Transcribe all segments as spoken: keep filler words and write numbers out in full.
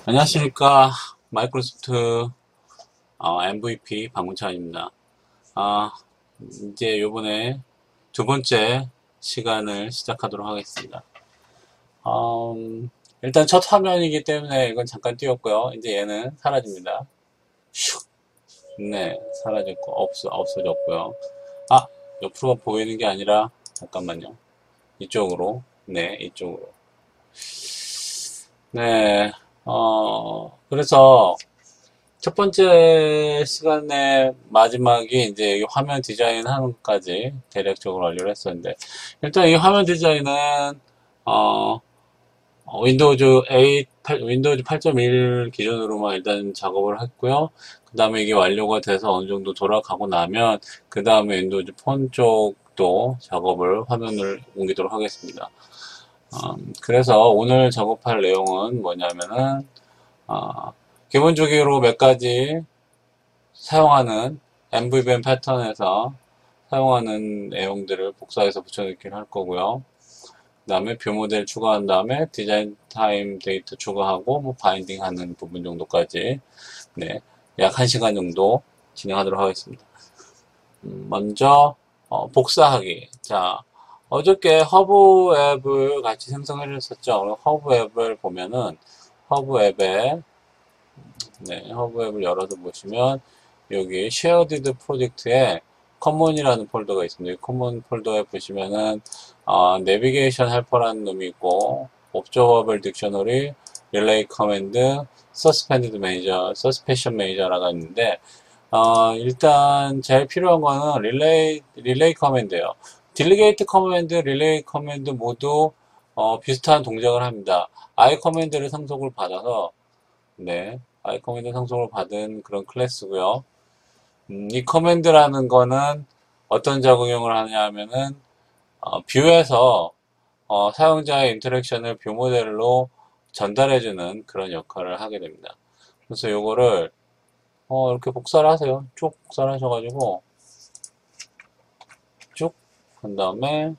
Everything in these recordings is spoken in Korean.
안녕하십니까. 마이크로소프트 어, 엠브이피 박문찬입니다. 아, 이제 요번에 두 번째 시간을 시작하도록 하겠습니다. 음, 일단 첫 화면이기 때문에 이건 잠깐 띄웠고요. 이제 얘는 사라집니다. 슉! 네, 사라졌고, 없어, 없어졌고요. 아, 옆으로 보이는 게 아니라, 잠깐만요. 이쪽으로. 네, 이쪽으로. 네, 어, 그래서 첫 번째 시간의 마지막이 이제 이 화면 디자인 하는 것까지 대략적으로 완료를 했었는데, 일단 이 화면 디자인은, 어, 어, 윈도우즈 에잇, 팔- 윈도우즈 팔 점 일 기준으로만 일단 작업을 했고요. 그 다음에 이게 완료가 돼서 어느 정도 돌아가고 나면, 그 다음에 윈도우즈 폰 쪽도 작업을, 화면을 옮기도록 하겠습니다. 음, 그래서 오늘 작업할 내용은 뭐냐면은, 어, 기본적으로 몇 가지 사용하는 엠브이비엠 패턴에서 사용하는 내용들을 복사해서 붙여넣기를 할 거고요. 그 다음에 뷰 모델 추가한 다음에 디자인 타임 데이터 추가하고 뭐 바인딩 하는 부분 정도까지 네, 약 한 시간 정도 진행하도록 하겠습니다. 음, 먼저 어, 복사하기. 자, 어저께 허브 앱을 같이 생성해 줬었죠. 허브 앱을 보면은 허브 앱에 네, 허브 앱을 열어서 보시면 여기 쉐어디드 프로젝트에 커먼이라는 폴더가 있습니다. 이 커먼 폴더에 보시면은 어, 내비게이션 헬퍼라는 놈이 있고 옵저버블 딕셔너리, 릴레이 커맨드, 서스펜디드 매니저, 서스펜션 매니저라가 있는데 어, 일단 제일 필요한 거는 릴레이 릴레이 커맨드예요. 딜리게이트 커맨드, 릴레이 커맨드 모두 어, 비슷한 동작을 합니다. I 커맨드를 상속을 받아서 네, I 커맨드 상속을 받은 그런 클래스고요. 음, 이 커맨드라는 거는 어떤 작용을 하냐 하면은 어, 뷰에서 어, 사용자의 인터랙션을 뷰 모델로 전달해주는 그런 역할을 하게 됩니다. 그래서 요거를 어, 이렇게 복사를 하세요. 쭉 복사를 하셔가지고 쭉 한 다음에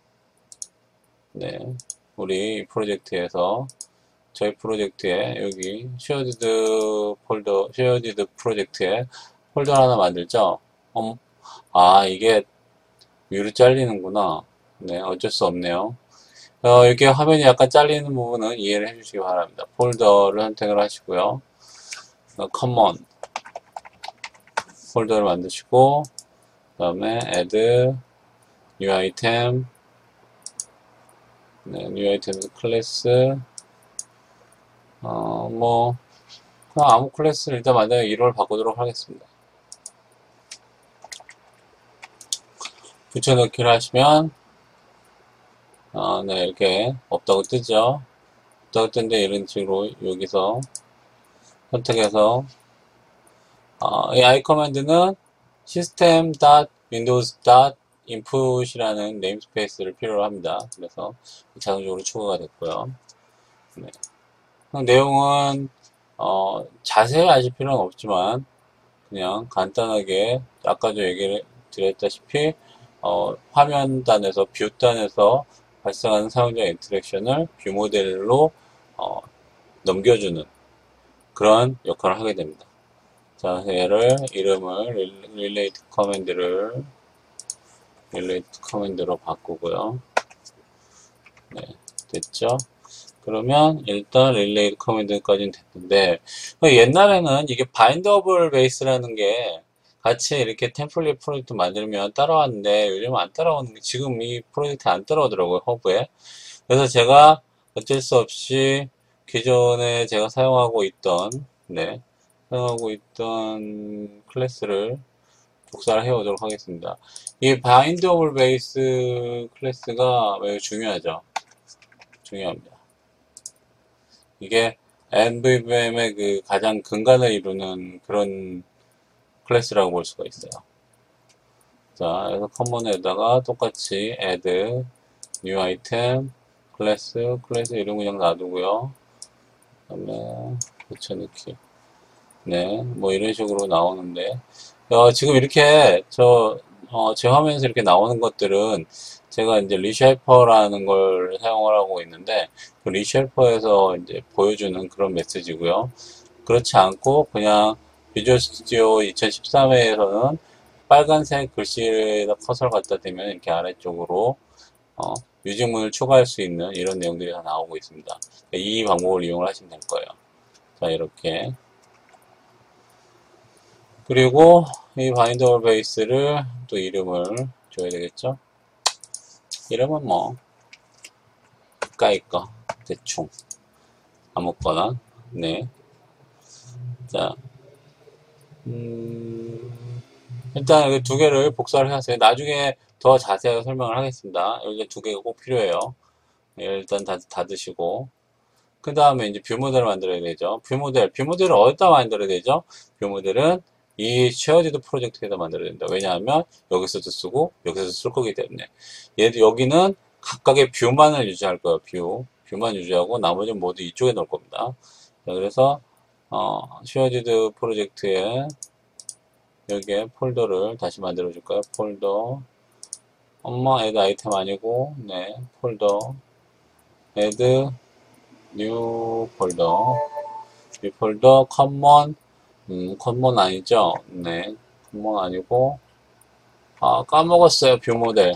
네, 우리 프로젝트에서 저희 프로젝트에 여기 쉐어디드 폴더, 쉐어디드 프로젝트에 폴더 하나 만들죠. 음, 아, 이게 위로 잘리는구나. 네, 어쩔 수 없네요. 어, 이렇게 화면이 약간 잘리는 부분은 이해를 해주시기 바랍니다. 폴더를 선택을 하시고요. 어, common 폴더를 만드시고, 그 다음에 add new item, 네, new item 클래스, 어, 뭐, 그냥 아무 클래스를 일단 만약에 이름을 바꾸도록 하겠습니다. 붙여넣기를 하시면, 어, 네, 이렇게 없다고 뜨죠. 없다고 뜨는데 이런 식으로 여기서 선택해서 어, 이 i 커맨드는 system.windows.input이라는 네임스페이스를 필요로 합니다. 그래서 자동적으로 추가가 됐고요. 네. 내용은 어, 자세히 아실 필요는 없지만 그냥 간단하게 아까도 얘기를 드렸다시피 어, 화면단에서 뷰단에서 발생하는 사용자 인터랙션을 뷰 모델로 어, 넘겨주는 그런 역할을 하게 됩니다. 자, 얘를 이름을 릴레이트 커맨드를 릴레이트 커맨드로 바꾸고요. 네, 됐죠? 그러면 일단 릴레이트 커맨드까지는 됐는데 옛날에는 이게 바인더블 베이스라는 게 같이 이렇게 템플릿 프로젝트 만들면 따라왔는데 요즘은 안 따라오는 게 지금 이 프로젝트 안 따라오더라고요, 허브에. 그래서 제가 어쩔 수 없이 기존에 제가 사용하고 있던 네, 사용하고 있던 클래스를 복사를 해오도록 하겠습니다. 이 바인더블 베이스 클래스가 매우 중요하죠. 중요합니다. 이게 엠브이비엠의 그 가장 근간을 이루는 그런 클래스라고 볼 수가 있어요. 자, 그래서 커먼에다가 똑같이 add, new item, 클래스, 클래스 이름 그냥 놔두고요. 그 다음에 붙여넣기. 네, 뭐 이런 식으로 나오는데 어, 지금 이렇게 저, 어, 제 화면에서 이렇게 나오는 것들은 제가 이제 리쉐이퍼라는 걸 사용을 하고 있는데, 그 리쉐이퍼에서 이제 보여주는 그런 메시지고요. 그렇지 않고 그냥 비주얼 스튜디오 이천십삼 회에서는 빨간색 글씨에다 커서를 갖다 대면 이렇게 아래쪽으로 어, 유직문을 추가할 수 있는 이런 내용들이 다 나오고 있습니다. 이 방법을 이용을 하시면 될 거예요. 자, 이렇게. 그리고 이 바인더 베이스를 또 이름을 줘야 되겠죠? 이름은 뭐 가까이 거 대충 아무거나. 네. 자, 음, 일단 이 두 개를 복사를 해놨어요. 나중에 더 자세하게 설명을 하겠습니다. 여기 두 개가 꼭 필요해요. 네, 일단 다 닫으시고. 그 다음에 이제 뷰 모델을 만들어야 되죠. 뷰 모델, 뷰 모델을 어디다 만들어야 되죠? 뷰 모델은 이 쉐어디드 프로젝트에다 만들어야 된다. 왜냐하면 여기서도 쓰고 여기서도 쓸 거기 때문에. 얘도 여기는 각각의 뷰만을 유지할 거예요. 뷰, 뷰만 유지하고 나머지는 모두 이쪽에 넣을 겁니다. 자, 그래서 어, 쉐어디드 프로젝트에 여기에 폴더를 다시 만들어 줄까요? 폴더, 엄마 애드 아이템 아니고, 네, 폴더, 애드 뉴 폴더, 뉴 폴더, 커먼, 음, 커먼 아니죠? 네, 커먼 아니고, 아, 까먹었어요. 뷰 모델.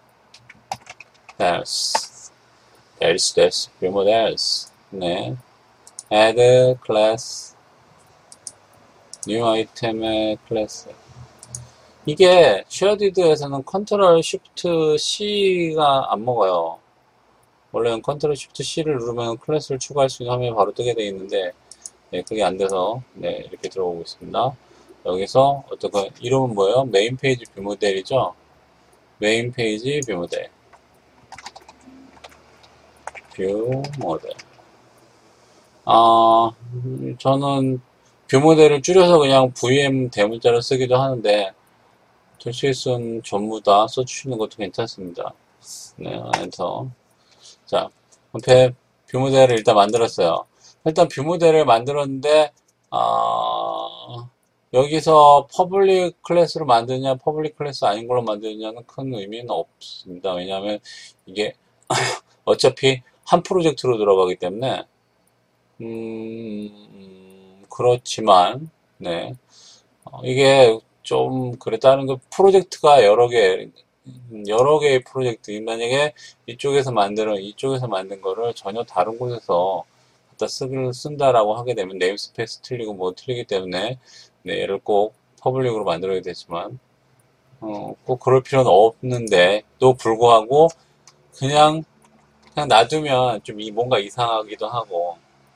else, else, else, 뷰 모델 else. 네, add class, new 아이템의 클래스. 이게 쉐어디드에서는 컨트롤 쉬프트 C가 안 먹어요. 원래는 컨트롤 쉬프트 C를 누르면 클래스를 추가할 수 있는 화면이 바로 뜨게 되어 있는데, 네, 그게 안 돼서, 네, 이렇게 들어오고 있습니다. 여기서, 어떻게, 이름은 뭐예요? 메인 페이지 뷰 모델이죠? 메인 페이지 뷰 모델. 뷰 모델. 아, 저는 뷰 모델을 줄여서 그냥 브이엠 대문자를 쓰기도 하는데, 툴스윗은 전부 다 써주시는 것도 괜찮습니다. 네, 엔터. 자, 앞에 뷰 모델을 일단 만들었어요. 일단 뷰 모델을 만들었는데, 아, 여기서 퍼블릭 클래스로 만드냐, 퍼블릭 클래스 아닌 걸로 만드냐는 큰 의미는 없습니다. 왜냐하면 이게 어차피 한 프로젝트로 들어가기 때문에, 음, 그렇지만, 네. 어, 이게 좀, 그래, 다른 그 프로젝트가 여러 개, 여러 개의 프로젝트, 만약에 이쪽에서 만드는, 이쪽에서 만든 거를 전혀 다른 곳에서 갖다 쓰기를 쓴다라고 하게 되면 네임스페이스 틀리고 뭐 틀리기 때문에, 네, 얘를 꼭 퍼블릭으로 만들어야 되지만, 어, 꼭 그럴 필요는 없는데, 또 불구하고, 그냥, 그냥 놔두면 좀 이, 뭔가 이상하기도 하고,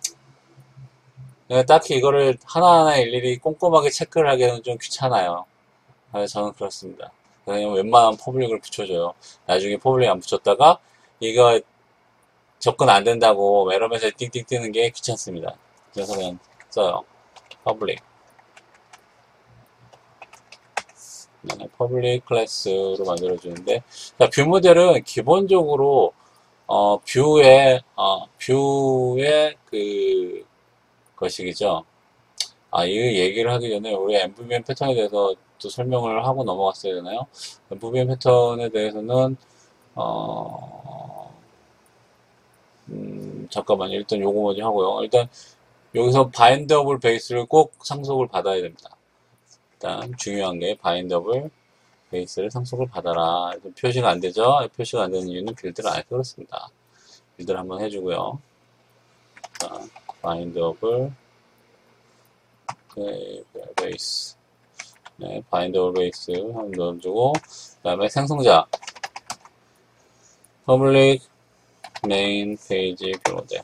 딱히 이거를 하나하나 일일이 꼼꼼하게 체크를 하기에는 좀 귀찮아요. 아, 저는 그렇습니다. 그냥 웬만하면 퍼블릭을 붙여줘요. 나중에 퍼블릭 안 붙였다가 이거 접근 안 된다고 에러 메시지 띵띵 뜨는 게 귀찮습니다. 그래서 그냥 써요. 퍼블릭. 네, 퍼블릭 클래스로 만들어주는데, 자, 뷰 모델은 기본적으로 어, 뷰의 어, 뷰의 그 것이죠. 아, 이 얘기를 하기 전에 우리 엠브이엠 패턴에 대해서 또 설명을 하고 넘어갔어야 되나요? 엠브이엠 패턴에 대해서는 어, 음, 잠깐만요. 일단 요거 먼저 하고요. 일단 여기서 바인더블 베이스를 꼭 상속을 받아야 됩니다. 일단 중요한 게 바인더블 베이스를 상속을 받아라. 표시가 안 되죠? 표시가 안 되는 이유는 빌드를 안 해서 그렇습니다. 빌드를 한번 해주고요. 자, 바인더블 베이스. 네, 바인더블 베이스 한번 넣어주고, 그 다음에 생성자. 퍼블릭 메인 페이지 뷰 모델.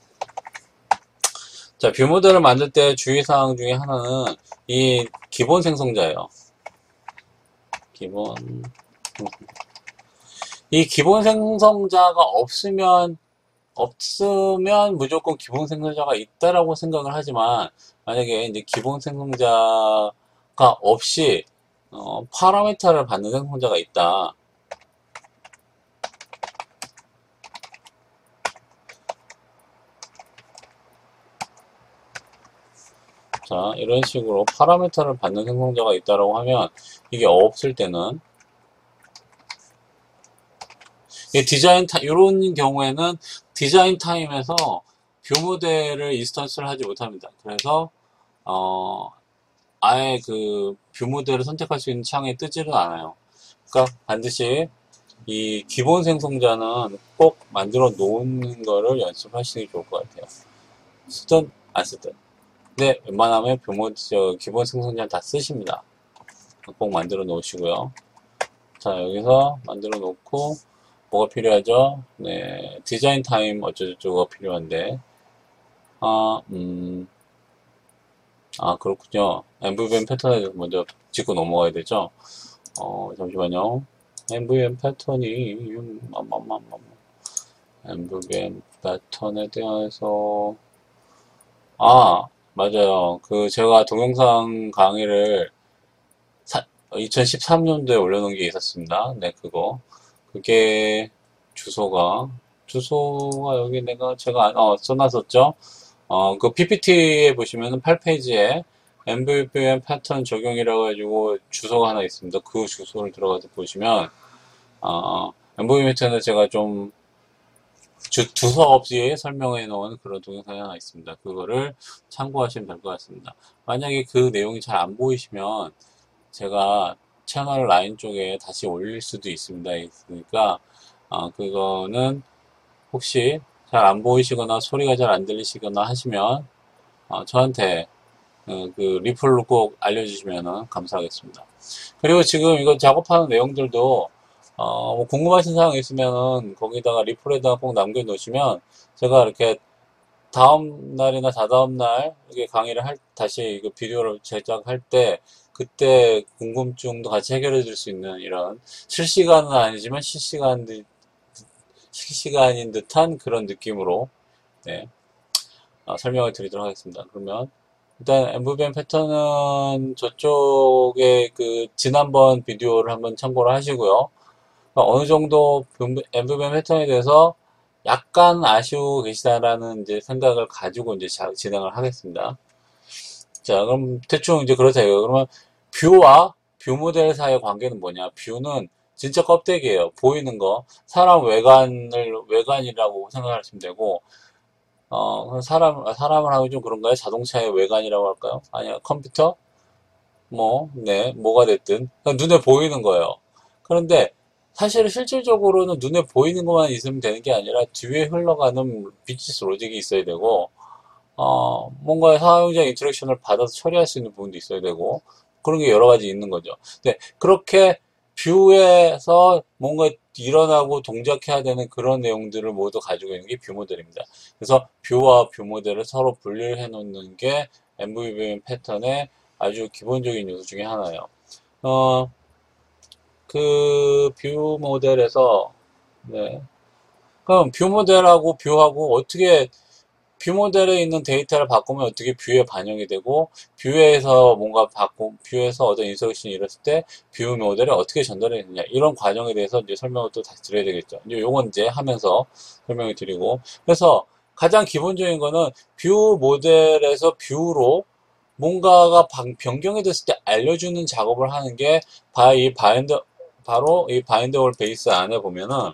자, 뷰 모델을 만들 때 주의사항 중에 하나는 이 기본 생성자예요. 기본 이 기본 생성자가 없으면 없으면 무조건 기본 생성자가 있다라고 생각을 하지만, 만약에 이제 기본 생성자가 없이 어, 파라미터를 받는 생성자가 있다. 자, 이런 식으로 파라미터를 받는 생성자가 있다라고 하면, 이게 없을 때는 이 디자인 타, 이런 경우에는 디자인 타임에서 뷰 모델을 인스턴스를 하지 못합니다. 그래서, 어, 아예 그 뷰 모델을 선택할 수 있는 창이 뜨지는 않아요. 그러니까 반드시 이 기본 생성자는 꼭 만들어 놓는 거를 연습하시는 게 좋을 것 같아요. 쓰든 안 쓰든. 근데 웬만하면 뷰 모델, 저 기본 생성자는 다 쓰십니다. 꼭 만들어 놓으시고요. 자, 여기서 만들어 놓고, 뭐가 필요하죠? 네, 디자인 타임 어쩌고저쩌고가 필요한데, 아, 음, 아, 그렇군요. 엠브이엠 패턴에 대해서 먼저 짚고 넘어가야 되죠? 어, 잠시만요. 엠브이엠 패턴이, 음, 엠브이엠 패턴에 대해서, 아, 맞아요. 그, 제가 동영상 강의를 이천십삼 년도에 올려놓은 게 있었습니다. 네, 그거. 그게 주소가, 주소가 여기 내가, 제가, 어, 써놨었죠? 어, 그 피피티에 보시면은 팔 페이지에 엠브이엠 패턴 적용이라고 해가지고 주소가 하나 있습니다. 그 주소를 들어가서 보시면, 어, 엠브이엠 패턴을 제가 좀 주, 주소 없이 설명해 놓은 그런 동영상이 하나 있습니다. 그거를 참고하시면 될 것 같습니다. 만약에 그 내용이 잘 안 보이시면 제가 채널 라인 쪽에 다시 올릴 수도 있습니다. 있으니까, 어, 그거는 혹시 잘 안 보이시거나 소리가 잘 안 들리시거나 하시면, 어, 저한테 어, 그 리플로 꼭 알려주시면 감사하겠습니다. 그리고 지금 이거 작업하는 내용들도 어, 뭐 궁금하신 사항 있으면은 거기다가 리플에다가 꼭 남겨놓으시면 제가 이렇게 다음 날이나 다다음 날 이렇게 강의를 할 다시 그 비디오를 제작할 때 그때 궁금증도 같이 해결해 줄 수 있는 이런 실시간은 아니지만 실시간 실시간인 듯한 그런 느낌으로 네, 어, 설명을 드리도록 하겠습니다. 그러면 일단 엠브이엠 패턴은 저쪽에 그 지난번 비디오를 한번 참고를 하시고요. 어느 정도 엠브이엠 패턴에 대해서 약간 아쉬워 계시다라는 이제 생각을 가지고 이제 자, 진행을 하겠습니다. 자, 그럼 대충 이제 그렇다요. 그러면 뷰와 뷰 모델 사이의 관계는 뭐냐? 뷰는 진짜 껍데기예요. 보이는 거. 사람 외관을 외관이라고 생각하시면 되고, 어, 사람 사람을 하고 좀 그런가요? 자동차의 외관이라고 할까요? 아니야, 컴퓨터? 뭐, 네, 뭐가 됐든 눈에 보이는 거예요. 그런데 사실 실질적으로는 눈에 보이는 것만 있으면 되는 게 아니라 뒤에 흘러가는 비즈니스 로직이 있어야 되고, 어, 뭔가 사용자 인터랙션을 받아서 처리할 수 있는 부분도 있어야 되고, 그런 게 여러 가지 있는 거죠. 네, 그렇게 뷰에서 뭔가 일어나고 동작해야 되는 그런 내용들을 모두 가지고 있는 게 뷰 모델입니다. 그래서 뷰와 뷰 모델을 서로 분리해 놓는 게 엠브이엠 패턴의 아주 기본적인 요소 중에 하나예요. 어, 그 뷰 모델에서 네. 그럼 뷰 모델하고 뷰하고 어떻게 뷰 모델에 있는 데이터를 바꾸면 어떻게 뷰에 반영이 되고 뷰에서 뭔가 바꾸 뷰에서 어떤 인서션이 일었을 때 뷰 모델에 어떻게 전달이 되느냐 이런 과정에 대해서 이제 설명을 또 다시 드려야 되겠죠. 이제 요건 이제 하면서 설명을 드리고 그래서 가장 기본적인 거는 뷰 모델에서 뷰로 뭔가가 변경이 됐을 때 알려주는 작업을 하는 게 이 바인드 바로 이 바인드 올 베이스 안에 보면은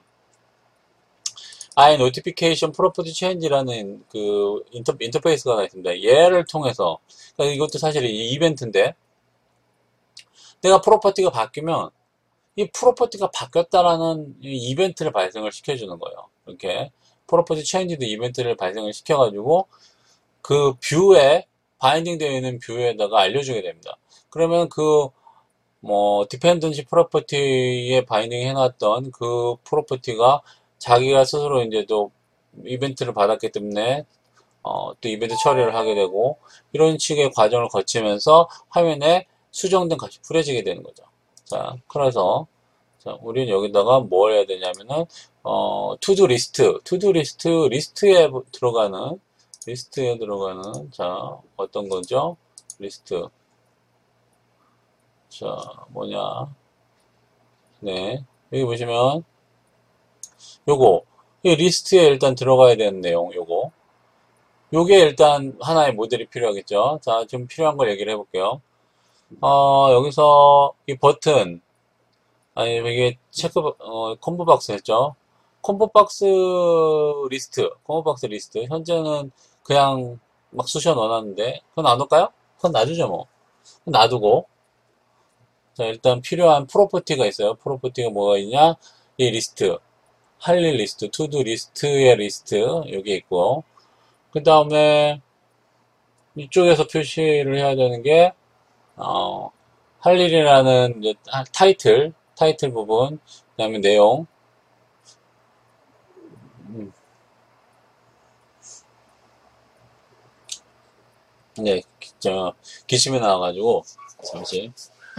I notification property change라는 그 인터, 인터페이스가 하나 있습니다. 얘를 통해서 그러니까 이것도 사실 이 이벤트인데 내가 프로퍼티가 바뀌면 이 프로퍼티가 바뀌었다라는 이 이벤트를 발생을 시켜주는 거예요. 이렇게 프로퍼티 체인지드 이벤트를 발생을 시켜가지고 그 뷰에 바인딩 되어 있는 뷰에다가 알려주게 됩니다. 그러면 그 뭐 디펜던시 프로퍼티에 바인딩 해놨던 그 프로퍼티가 자기가 스스로 이제 또 이벤트를 받았기 때문에 어, 또 이벤트 처리를 하게 되고 이런 식의 과정을 거치면서 화면에 수정된 값이 뿌려지게 되는 거죠. 자, 그래서 자, 우리는 여기다가 뭘 해야 되냐면은 어, 투두 리스트, 투두 리스트, 리스트에 들어가는 리스트에 들어가는 자, 어떤 거죠? 리스트. 자, 뭐냐? 네. 여기 보시면 요거 이 리스트에 일단 들어가야 되는 내용 요거 요게 일단 하나의 모델이 필요하겠죠. 자, 좀 필요한 걸 얘기를 해볼게요. 어, 여기서 이 버튼 아니 이게 체크 어, 콤보 박스 했죠. 콤보박스 리스트, 콤보박스 리스트. 현재는 그냥 막 쑤셔 넣어놨는데, 그건 놔둘까요? 그건 놔두죠, 뭐. 그건 놔두고. 자, 일단 필요한 프로퍼티가 있어요. 프로퍼티가 뭐가 있냐? 이 리스트. 할 일 리스트, 투두 리스트의 리스트. 여기 있고. 그 다음에 이쪽에서 표시를 해야 되는 게, 어, 할 일이라는 이제 타이틀, 타이틀 부분, 그 다음에 내용. 음, 네, 저, 기침이 나와가지고, 잠시.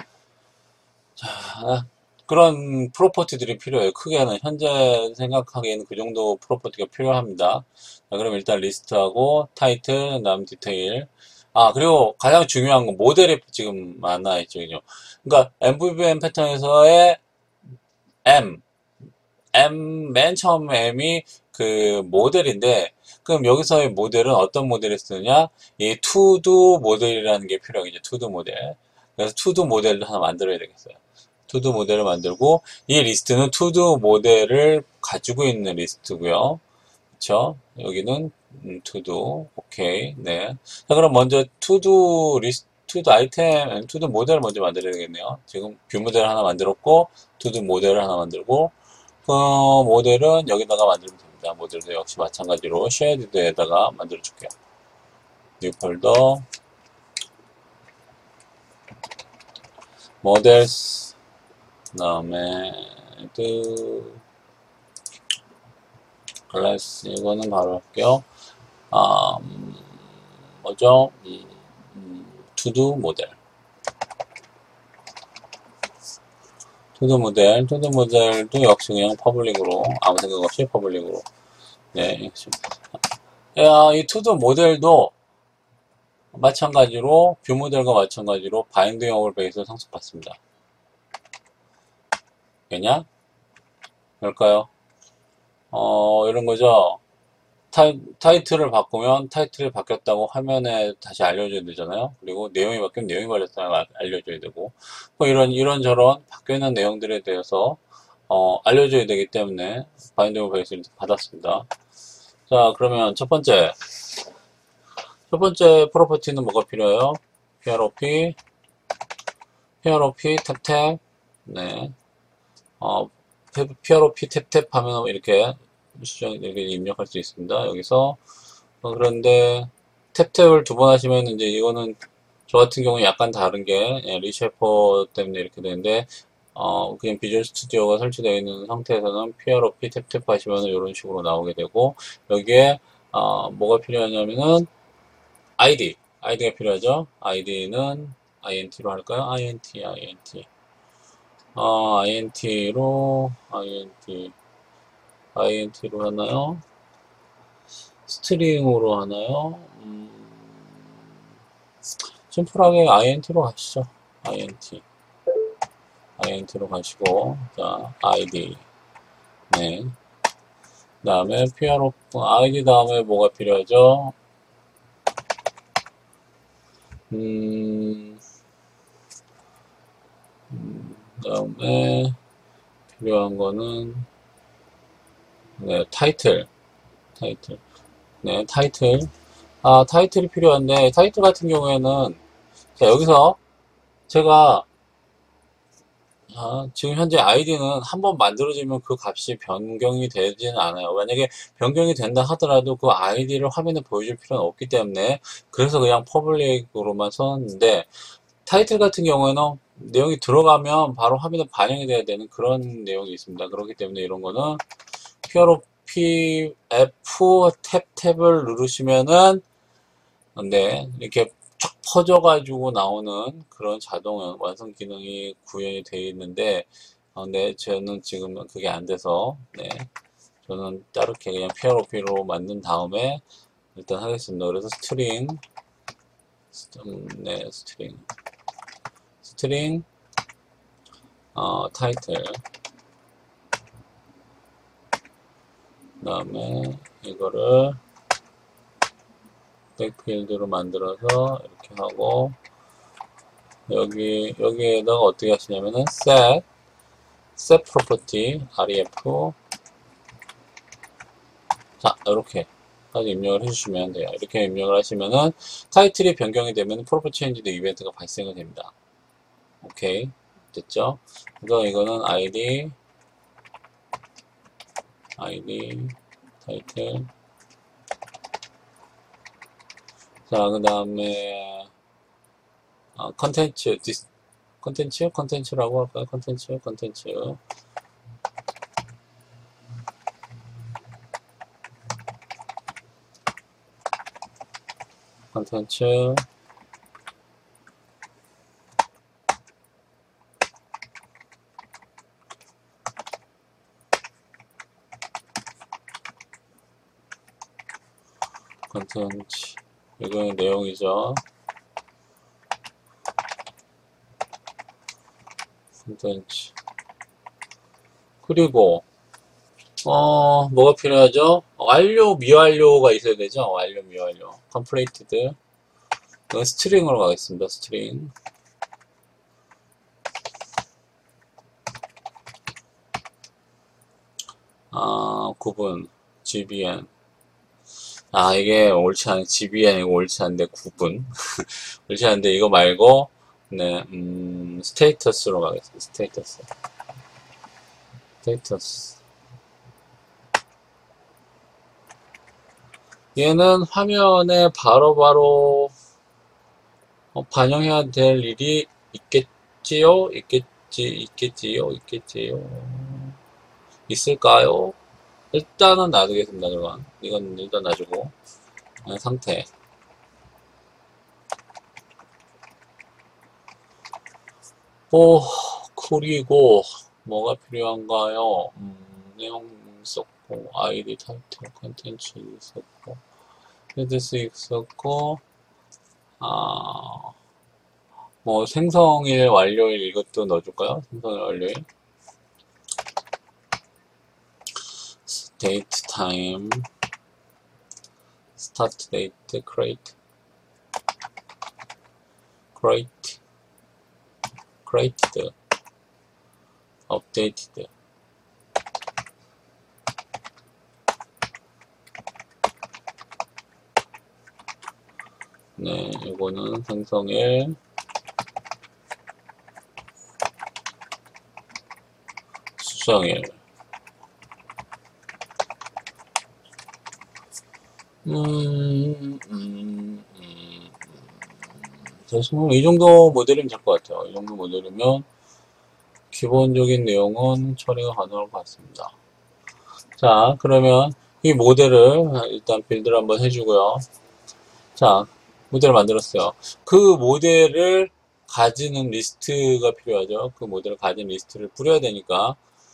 자, 그런 프로퍼티들이 필요해요. 크게는, 현재 생각하기에는 그 정도 프로퍼티가 필요합니다. 자, 그럼 일단 리스트하고, 타이틀, 그 다음 디테일. 아, 그리고 가장 중요한 건 모델이 지금 많아 있죠. 그죠? 그러니까 엠브이비엠 패턴에서의 M, M, 맨 처음 M이 그 모델인데, 그럼 여기서의 모델은 어떤 모델을 쓰느냐? 이 투두 모델이라는 게 필요하겠죠. 투두 모델. 그래서 투두 모델을 하나 만들어야 되겠어요. 투두 모델을 만들고, 이 리스트는 투두 모델을 가지고 있는 리스트고요. 그쵸? 여기는 음, 투두. 오케이. 네. 자, 그럼 먼저 투두 리스트, 투두 아이템, 투두 모델을 먼저 만들어야 되겠네요. 지금 뷰 모델 하나 만들었고, 투두 모델을 하나 만들고, 그 모델은 여기다가 만들면 됩니다. 모델도 역시 마찬가지로 쉐이드에다가 만들어 줄게요. 뉴 폴더, 모델스, 그 다음에 드 클래스, 이거는 바로 할게요. 아, 음, 뭐죠? 음, 음, 투두 모델. 투두 모델, 투두 모델도 역시 그냥 퍼블릭으로, 아무 생각 없이 퍼블릭으로. 네, 야, 이 투두 모델도 마찬가지로, 뷰 모델과 마찬가지로 바인딩 베이스로 상속받습니다. 왜냐? 왜일까요? 어, 이런 거죠. 타이, 타이틀을 바꾸면 타이틀이 바뀌었다고 화면에 다시 알려줘야 되잖아요. 그리고 내용이 바뀌면 내용이 바뀌었다고 알려줘야 되고, 뭐 이런, 이런저런 바뀌는 내용들에 대해서, 어, 알려줘야 되기 때문에 바인딩 베이스를 받았습니다. 자, 그러면 첫 번째. 첫 번째 프로퍼티는 뭐가 필요해요? 피알오피, 피알오피, 탭탭, 네. 어, 피알오피 탭탭 하면 이렇게 수정, 이렇게 입력할 수 있습니다. 여기서. 어, 그런데 탭탭을 두 번 하시면 이제 이거는 저 같은 경우는 약간 다른 게, 예, 리셰퍼 때문에 이렇게 되는데, 어, 그냥 비주얼 스튜디오가 설치되어 있는 상태에서는 피알오피 탭탭 하시면 이런 식으로 나오게 되고, 여기에, 어, 뭐가 필요하냐면은, 아이디. 아이디가 필요하죠. 아이디는 아이엔티로 할까요? 아이엔티, 아이엔티. 어, 아이엔티로, 아이엔티, 아이엔티로 하나요? 스트링으로 하나요? 음, 심플하게 아이엔티로 가시죠. 아이엔티. 아이엔티로 가시고, 자, 아이디. 네. 그 다음에 피알오, 아이디 다음에 뭐가 필요하죠? 음, 음, 그 다음에 필요한 거는, 네, 타이틀. 타이틀. 네, 타이틀. 아, 타이틀이 필요한데, 타이틀 같은 경우에는, 자, 여기서 제가, 아, 지금 현재 아이디는 한번 만들어지면 그 값이 변경이 되지는 않아요. 만약에 변경이 된다 하더라도 그 아이디를 화면에 보여줄 필요는 없기 때문에, 그래서 그냥 퍼블릭으로만 써놨는데, 타이틀 같은 경우에는 내용이 들어가면 바로 화면에 반영이 돼야 되는 그런 내용이 있습니다. 그렇기 때문에 이런 거는 피알오피 F 탭 탭을 누르시면은 네, 이렇게 쫙 퍼져가지고 나오는 그런 자동 완성 기능이 구현이 되어 있는데, 어, 네, 저는 지금 그게 안 돼서, 네, 저는 따르게 그냥 피알오피로 만든 다음에 일단 하겠습니다. 그래서 스트링, 음, 네, 스트링, 스트링, 어, 타이틀, 그 다음에 이거를 백필드로 만들어서 이렇게 하고, 여기, 여기에다가 어떻게 하시냐면은 set, set property, ref, 이렇게까지 입력을 해주시면 돼요. 이렇게 입력을 하시면은 타이틀이 변경이 되면 프로퍼 체인지드 이벤트가 발생이 됩니다. 오케이, 됐죠? 그래서 이거는 아이디 아이디 타이틀. 자, 그 다음에 아, 컨텐츠 디스 컨텐츠 컨텐츠라고 할까요? 컨텐츠 컨텐츠 컨텐츠 컨텐츠 이거는 내용이죠. 컨텐츠. 그리고 어 뭐가 필요하죠? 완료 미완료가 있어야 되죠. 완료 미완료 completed. 이건 스트링으로 가겠습니다. 스트링. 아 구분 지비엔. 아 이게 옳지 않은 지비엔 이거 옳지 않은데 구분 옳지 않은데 이거 말고 네 음 스테이터스로 가겠습니다. 스테이터스 스테이터스 얘는 화면에 바로바로 어, 반영해야 될 일이 있겠지요? 있겠지, 있겠지요? 있겠지요? 있을까요? 일단은 놔두겠습니다, 그건. 이건 일단 놔주고. 아, 상태. 오, 그리고, 뭐가 필요한가요? 음, 내용 있었고, 아이디 타이틀 컨텐츠 있었고, 헤드스 있었고, 아, 뭐, 생성일, 완료일 이것도 넣어줄까요? 생성일, 완료일. date time, start date, create, create, created, updated. 네, 이거는 생성일, 수정일. 음, 음, 음, 음. 이 정도 모델이면 될 것 같아요. 이 정도 모델이면 기본적인 내용은 처리가 가능할 것 같습니다. 자, 그러면 이 모델을 일단 빌드를 한번 해주고요. 자, 모델을 만들었어요. 그 모델을 가지는 리스트가 필요하죠. 그 모델을 가진 리스트를 뿌려야 되니까.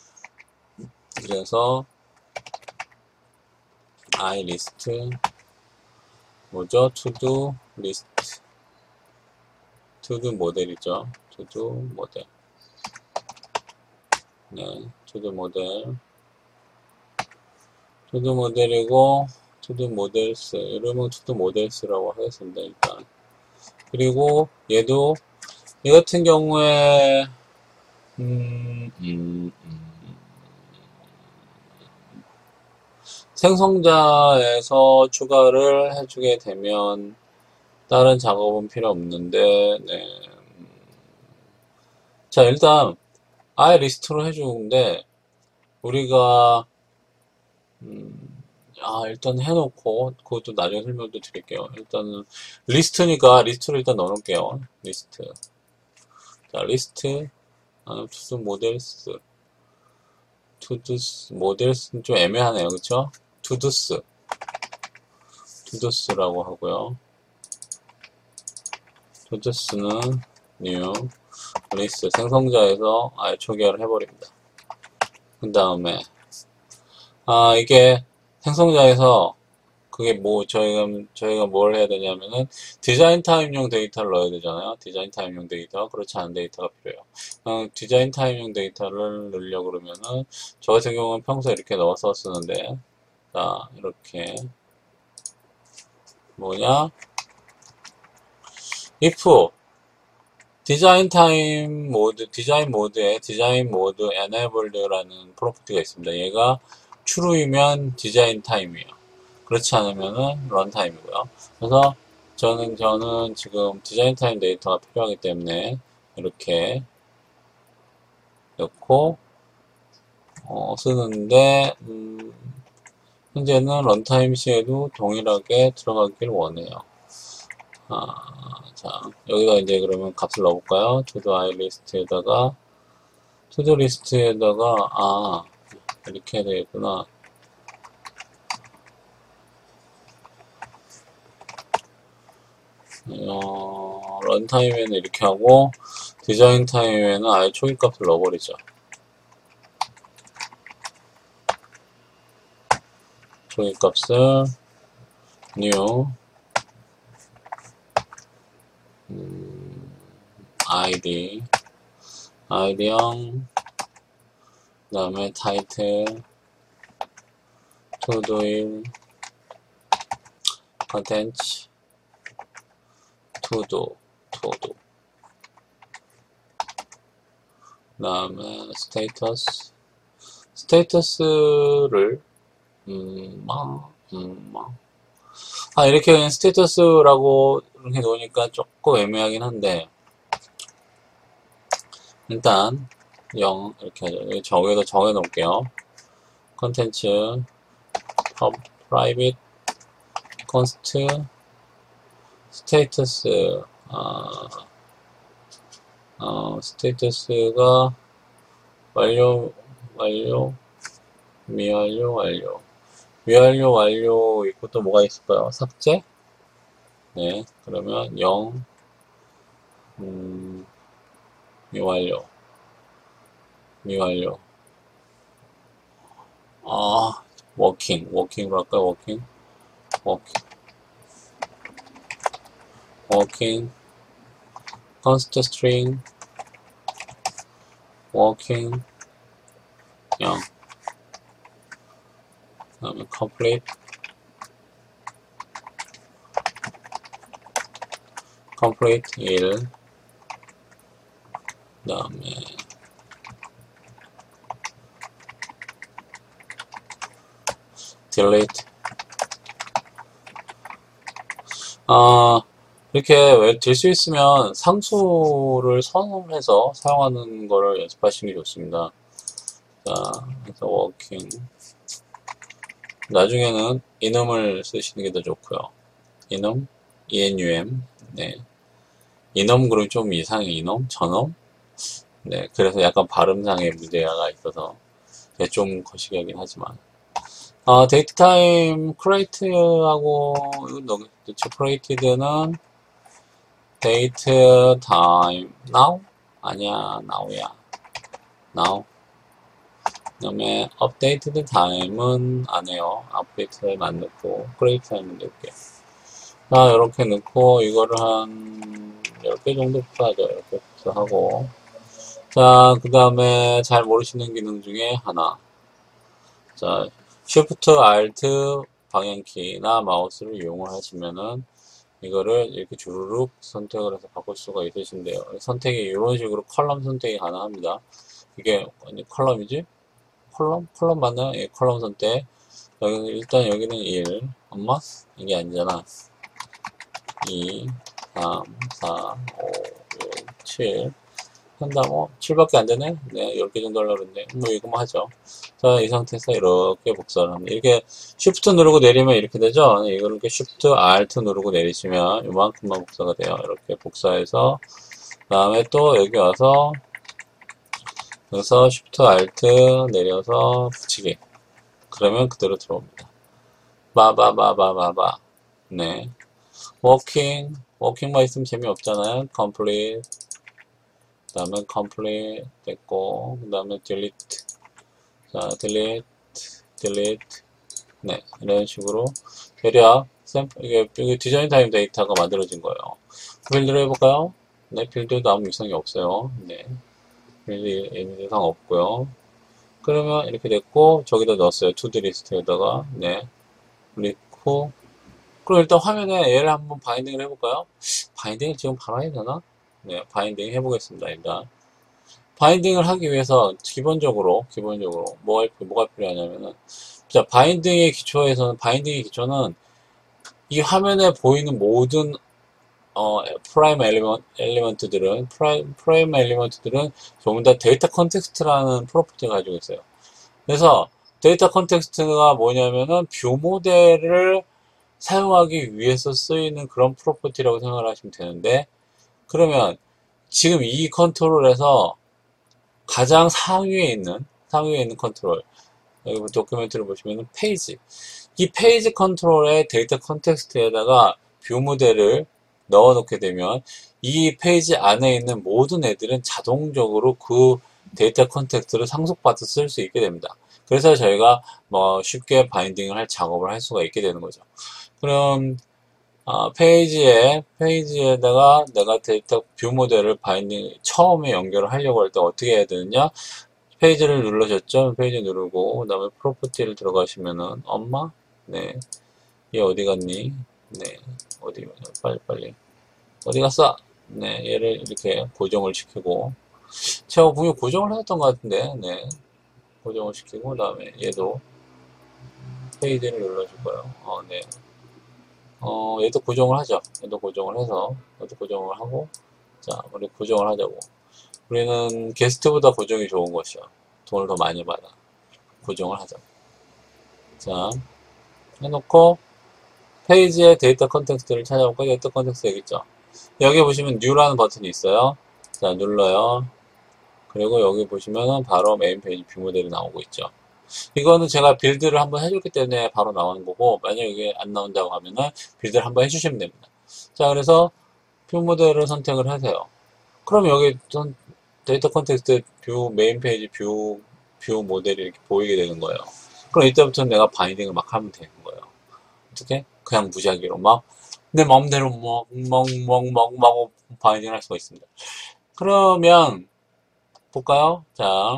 그래서 i 리스트 뭐죠? to-do 리스트 to-do 모델이죠. to-do 모델. 네, to-do 모델. to-do 모델이고 to-do 모델스. 이러면 to-do 모델스라고 하겠습니다. 일단. 그리고 얘도 이 같은 경우에 음, 음, 음. 생성자에서 추가를 해주게 되면 다른 작업은 필요 없는데 네. 자 일단 아예 리스트로 해주는데 우리가 음, 아 일단 해놓고 그것도 나중에 설명도 드릴게요. 일단은 리스트니까 리스트로 일단 넣어놓을게요. 리스트. 자 리스트 아, 투두 모델스 투두스 모델스는 좀 애매하네요. 그쵸? 투두스 투두스라고 하고요. 투두스는 new 리스트 생성자에서 아예 초기화를 해버립니다. 그 다음에 아 이게 생성자에서 그게 뭐 저희가 저희가 뭘 해야 되냐면은 디자인 타임용 데이터를 넣어야 되잖아요. 디자인 타임용 데이터 그렇지 않은 데이터가 필요해요. 어, 디자인 타임용 데이터를 넣으려고 그러면은 저 같은 경우는 평소에 이렇게 넣어서 쓰는데 자 이렇게 뭐냐 if 디자인 타임 모드 디자인 모드에 디자인 모드 enabled라는 프로퍼티가 있습니다. 얘가 true이면 디자인 타임이에요. 그렇지 않으면은 런타임이고요. 그래서 저는 저는 지금 디자인 타임 데이터가 필요하기 때문에 이렇게 넣고 어, 쓰는데 음, 현재는 런타임 시에도 동일하게 들어가길 원해요. 아, 자 여기다 이제 그러면 값을 넣어볼까요? 투도 아이 리스트에다가 투도 리스트에다가 아 이렇게 해야 되겠구나. 어, 런타임에는 이렇게 하고 디자인 타임에는 아예 초기 값을 넣어버리죠. 초기 값을 new 음, 아이디 아이디형 그 다음에 타이틀 투도일 컨텐츠 투도 투도 그 다음에 스테이터스 스테이터스를 음, 막, 음, 막. 아, 이렇게 그냥 스테이터스라고 이렇게 놓으니까 조금 애매하긴 한데, 일단, 영, 이렇게 하죠. 여기 저기에다 정해 놓을게요. 컨텐츠, private, const, 스테이터스, 아, 어, 스테이터스가 완료, 완료, 미완료, 완료. 미완료, 완료 있고 또 뭐가 있을까요? 삭제? 네, 그러면 영, 음, 미완료, 미완료. 아, 워킹, 워킹으로 할까요? 워킹, 워킹, 워킹, const string, 워킹, 영, 그 다음에 complete, complete 일, 그 다음에 delete. 아, 이렇게 될 수 있으면 상수를 선언해서 사용하는 거를 연습하시는 게 좋습니다. 자, 그래서 워킹. 나중에는 이넘을 쓰시는 게 더 좋고요. 이넘, enum. 네. 이넘 그룹이 좀 이상해. 이넘, 저넘. 네. 그래서 약간 발음상의 문제가 있어서 좀 거시기하긴 하지만. 아, 데이트 타임 크레이트하고 도대체 크레이티드는 데이트 타임 now? 아니야, now야. now. 그다음에 업데이트드 타임은 안 해요. 업데이트 타임 안 넣고 크레이트 타임은 넣을게요. 자, 이렇게 넣고 이거를 한 열 개 정도 복사하죠. 이렇게 복사하고. 자, 그 다음에 잘 모르시는 기능 중에 하나. 자, Shift, Alt 방향키나 마우스를 이용을 하시면은 이거를 이렇게 주르륵 선택을 해서 바꿀 수가 있으신데요. 선택이 이런 식으로 컬럼 선택이 가능합니다. 이게 아니 컬럼이지? 컬럼? 컬럼 맞나요? 예, 컬럼 선택. 여기 일단 여기는 일. 엄마? 이게 아니잖아. 이, 삼, 사, 오, 육, 칠. 한다, 뭐, 칠밖에 안 되네? 네, 열 개 정도 하려고 그랬는데, 뭐, 이거만 하죠. 자, 이 상태에서 이렇게 복사를 합니다. 이렇게, Shift 누르고 내리면 이렇게 되죠? 네, 이걸 이렇게 Shift, Alt 누르고 내리시면, 요만큼만 복사가 돼요. 이렇게 복사해서, 그 다음에 또 여기 와서, 여기서 Shift, Alt 내려서 붙이기. 그러면 그대로 들어옵니다. 바바바바바바. 네. 워킹, 워킹만 있으면 재미없잖아요. complete. 그 다음에 complete 됐고, 그 다음에 delete. 자, delete, delete. 네, 이런 식으로 대략 샘플, 이게, 이게 디자인 타임 데이터가 만들어진 거예요. 빌드를 해볼까요? 네, 빌드도 아무 이상이 없어요. 네, 빌드 이상 없고요. 그러면 이렇게 됐고, 저기다 넣었어요. 투두 리스트에다가. 네, 그리고 그럼 일단 화면에 얘를 한번 바인딩을 해볼까요? 바인딩을 지금 바로 해야 되나? 네, 바인딩 해보겠습니다. 일단 바인딩을 하기 위해서 기본적으로 기본적으로 뭐가, 뭐가 필요하냐면은 자, 바인딩의 기초에서는, 바인딩의 기초는 이 화면에 보이는 모든 어, 프라임 엘리먼, 엘리먼트들은, 프라임, 프라임 엘리먼트들은 전부 다 데이터 컨텍스트라는 프로퍼티를 가지고 있어요. 그래서 데이터 컨텍스트가 뭐냐면은 뷰 모델을 사용하기 위해서 쓰이는 그런 프로퍼티라고 생각을 하시면 되는데, 그러면 지금 이 컨트롤에서 가장 상위에 있는, 상위에 있는 컨트롤, 여기 도큐멘트를 보시면은 페이지. 이 페이지 컨트롤의 데이터 컨텍스트에다가 뷰 모델을 넣어 놓게 되면 이 페이지 안에 있는 모든 애들은 자동적으로 그 데이터 컨텍스트를 상속받아서 쓸 수 있게 됩니다. 그래서 저희가 뭐 쉽게 바인딩을 할 작업을 할 수가 있게 되는 거죠. 그럼 어, 페이지에 페이지에다가 내가 데이터 뷰 모델을 바인딩 처음에 연결을 하려고 할 때 어떻게 해야 되느냐? 페이지를 눌러줬죠? 페이지 누르고 그 다음에 프로퍼티를 들어가시면은 엄마? 네. 얘 어디 갔니? 네. 어디 빨리 빨리 어디 갔어? 네. 얘를 이렇게 고정을 시키고 제가 분명 고정을 해놨던 것 같은데 네. 고정을 시키고 그 다음에 얘도 페이지를 눌러줄 거예요. 어, 네. 어, 얘도 고정을 하죠. 얘도 고정을 해서 얘도 고정을 하고 자, 우리 고정을 하자고. 우리는 게스트보다 고정이 좋은 것이야. 돈을 더 많이 받아. 고정을 하자. 자, 해놓고 페이지의 데이터 컨텍스트를 찾아볼까? 데이터 컨텍스트 여기 있죠. 여기 보시면 New라는 버튼이 있어요. 자, 눌러요. 그리고 여기 보시면은 바로 메인 페이지 뷰 모델이 나오고 있죠. 이거는 제가 빌드를 한번 해줬기 때문에 바로 나오는 거고, 만약에 이게 안 나온다고 하면은 빌드를 한번 해주시면 됩니다. 자, 그래서 뷰 모델을 선택을 하세요. 그럼 여기 데이터 컨텍스트 뷰 메인 페이지 뷰, 뷰 모델이 이렇게 보이게 되는 거예요. 그럼 이때부터 내가 바인딩을 막 하면 되는 거예요. 어떻게? 그냥 무작위로 막 내 마음대로 막, 막, 막, 막, 막 바인딩을 할 수가 있습니다. 그러면 볼까요? 자,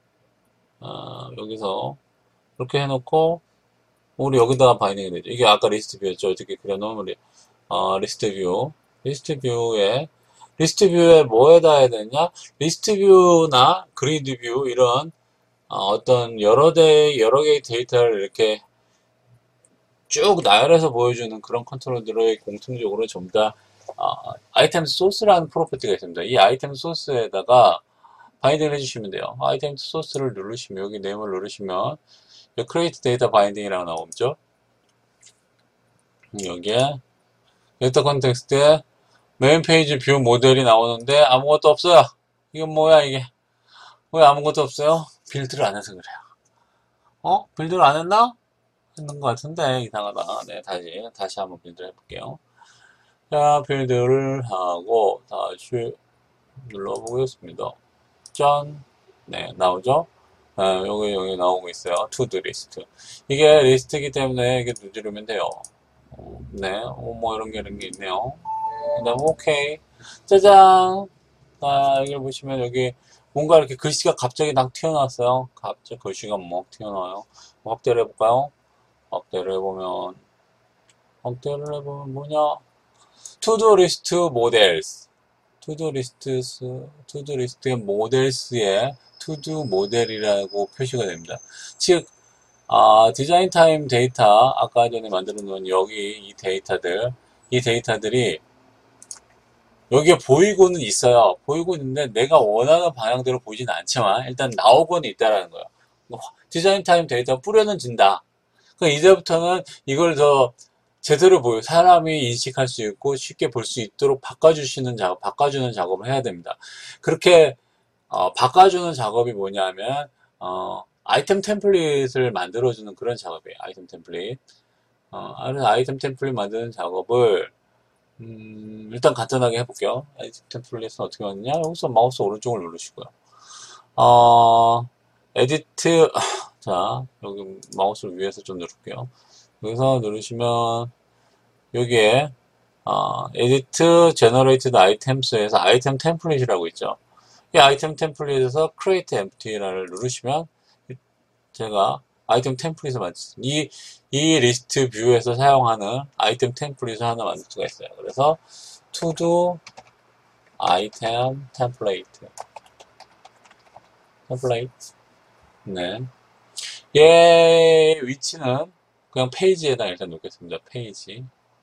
어, 여기서 이렇게 해놓고 우리 여기다가 바인딩이 되죠. 이게 아까 리스트 뷰였죠. 어떻게 그려놓은 우리 어, 리스트 뷰, 리스트 뷰에 리스트 뷰에 뭐에다 해야 되냐? 리스트 뷰나 그리드 뷰 이런 어, 떤 여러 대 여러 개의 데이터를 이렇게 쭉 나열해서 보여주는 그런 컨트롤들의 공통적으로 전부 다 어, 아이템 소스라는 프로퍼티가 있습니다. 이 아이템 소스에다가 바인딩을 해주시면 돼요. 아이템 소스를 누르시면 여기 네임을 누르시면 create data binding이라고 나오죠. 여기에 데이터 컨텍스트에 메인 페이지 뷰 모델이 나오는데 아무것도 없어요. 이건 뭐야 이게? 왜 아무것도 없어요? 빌드를 안 해서 그래요. 어? 빌드를 안 했나? 했는 것 같은데 이상하다. 네, 다시 다시 한번 빌드를 해볼게요. 자, 빌드를 하고 다시 눌러보겠습니다. 짠. 네, 나오죠? 아, 여기 여기 나오고 있어요. 투두 리스트. 이게 리스트이기 때문에 이게 누르면 돼요. 어, 네, 어, 뭐 이런 게 이런 게 있네요. 그다음 오케이. 짜잔. 아, 여기 보시면 여기 뭔가 이렇게 글씨가 갑자기 딱 튀어나왔어요. 갑자기 글씨가 막 튀어나와요. 확대를 해볼까요? 확대를 해보면 확대를 해보면 뭐냐? 투두 리스트 모델스. 투두 리스트 투두 리스트의 모델스에 투두 모델이라고 표시가 됩니다. 즉 아, 디자인 타임 데이터 아까 전에 만들어 놓은 여기 이 데이터들 이 데이터들이 여기에 보이고는 있어요. 보이고 있는데 내가 원하는 방향대로 보이진 않지만 일단 나오고는 있다라는 거예요. 디자인 타임 데이터 뿌려는 준다. 그럼 이제부터는 이걸 더 제대로 보여 사람이 인식할 수 있고 쉽게 볼 수 있도록 바꿔주시는 작업, 바꿔주는 작업을 해야 됩니다. 그렇게 어, 바꿔주는 작업이 뭐냐면 어, 아이템 템플릿을 만들어주는 그런 작업이에요. 아이템 템플릿. 어, 아이템 템플릿 만드는 작업을 음, 일단 간단하게 해볼게요. 아이템 템플릿은 어떻게 하느냐? 여기서 마우스 오른쪽을 누르시고요. 어, 에디트, 자, 여기 마우스를 위에서 좀 누를게요. 여기서 누르시면, 여기에, 어, 에디트 제너레이티드 아이템스에서 아이템 템플릿이라고 있죠. 이 아이템 템플릿에서 create empty를 누르시면, 제가 아이템 템플릿을 만들 수 있습니다. 이, 이 리스트 뷰에서 사용하는 아이템 템플릿을 하나 만들 수가 있어요. 그래서 to do item template template 네. 얘 위치는 그냥 페이지에다 일단 놓겠습니다. 페이지.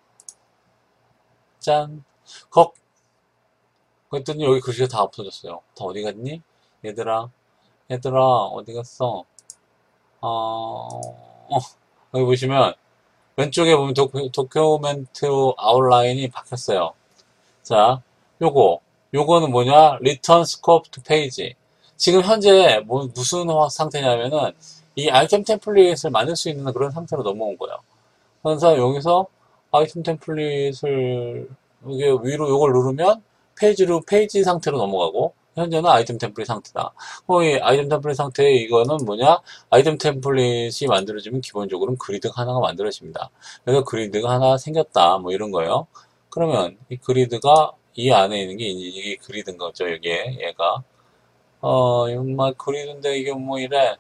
짠. 거, 그랬더니 여기 글씨가 다 없어졌어요. 다 어디 갔니? 얘들아, 얘들아, 어디 갔어? 어, 어, 여기 보시면, 왼쪽에 보면 도큐, 도큐멘트 아웃라인이 바뀌었어요. 자, 요거, 요거는 뭐냐? Return Scope to Page. 지금 현재 뭐, 무슨 상태냐면은, 이 아이템 템플릿을 만들 수 있는 그런 상태로 넘어온 거예요. 그래서 여기서 아이템 템플릿을, 이게 위로 요걸 누르면, 페이지로, 페이지 상태로 넘어가고, 현재는 아이템 템플릿 상태다. 어, 이 아이템 템플릿 상태의 이거는 뭐냐? 아이템 템플릿이 만들어지면 기본적으로는 그리드가 하나가 만들어집니다. 그래서 그리드가 하나 생겼다. 뭐 이런 거예요. 그러면 이 그리드가 이 안에 있는 게 이게 그리드인 거죠. 이게 얘가. 어, 이건 막 그리드인데 이게 뭐 이래.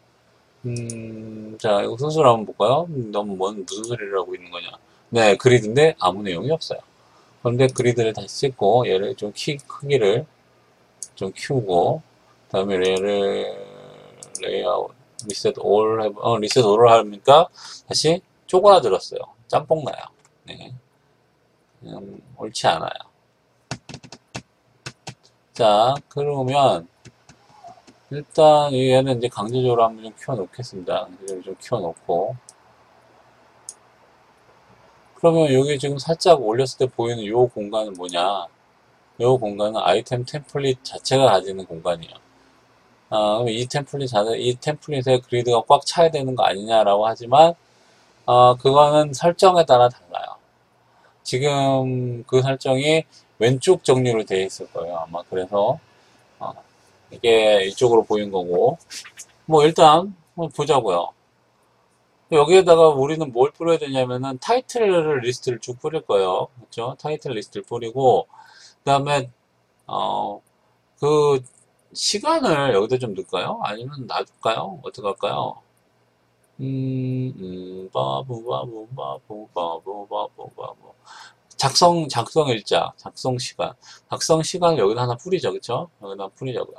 음, 자, 이거 순서를 한번 볼까요? 음, 너무 뭔, 무슨 소리를 하고 있는 거냐. 네, 그리드인데 아무 내용이 없어요. 그런데 그리드를 다시 찍고 얘를 좀 키, 크기를 좀 키우고 그다음에 얘를 레이아웃 리셋 올 해보, 어, 리셋 올을 하니까 다시 쪼그라들었어요. 짬뽕 나요. 네. 음, 옳지 않아요. 자, 그러면 일단 얘는 이제 강제적으로 한번 좀 키워놓겠습니다. 강제적으로 좀 키워놓고 그러면 여기 지금 살짝 올렸을 때 보이는 이 공간은 뭐냐? 이 공간은 아이템 템플릿 자체가 가지는 공간이에요. 아, 이 템플릿 자체, 이 템플릿에 그리드가 꽉 차야 되는 거 아니냐라고 하지만, 어, 그거는 설정에 따라 달라요. 지금 그 설정이 왼쪽 정리로 되어 있을 거예요. 아마 그래서, 어, 이게 이쪽으로 보인 거고, 뭐 일단, 뭐 보자고요. 여기에다가 우리는 뭘 뿌려야 되냐면은 타이틀 리스트를 쭉 뿌릴 거예요. 그렇죠? 타이틀 리스트를 뿌리고, 그 다음에, 어, 그, 시간을 여기다 좀 넣을까요? 아니면 놔둘까요? 어떻게 할까요? 음, 음, 바보, 바보, 바보, 바보, 바보, 바보. 작성, 작성 일자, 작성 시간. 작성 시간을 여기다 하나 뿌리죠, 그쵸? 여기다 뿌리자고요.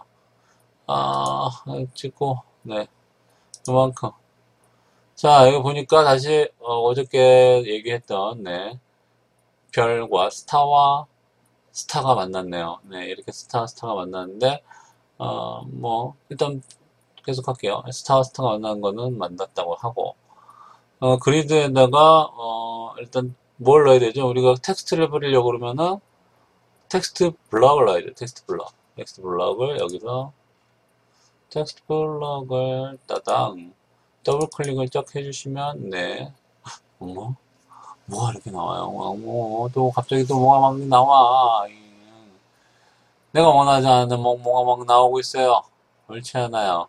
아, 찍고, 네. 그만큼. 자, 여기 보니까 다시, 어, 저께 얘기했던, 네. 별과 스타와 스타가 만났네요. 네, 이렇게 스타, 스타가 만났는데, 어, 뭐, 일단, 계속 할게요. 스타, 스타가 만나는 거는 만났다고 하고, 어, 그리드에다가, 어, 일단, 뭘 넣어야 되죠? 우리가 텍스트를 뿌리려고 그러면은, 텍스트 블럭을 넣어야 돼요. 텍스트 블럭. 텍스트 블럭을 여기서, 텍스트 블럭을 따당, 더블 클릭을 쫙 해주시면, 네. 어머, 뭐가 이렇게 나와요? 어머, 또 갑자기 또 뭐가 막 나와. 내가 원하지 않는 뭐, 뭐가 막 나오고 있어요. 옳지 않아요.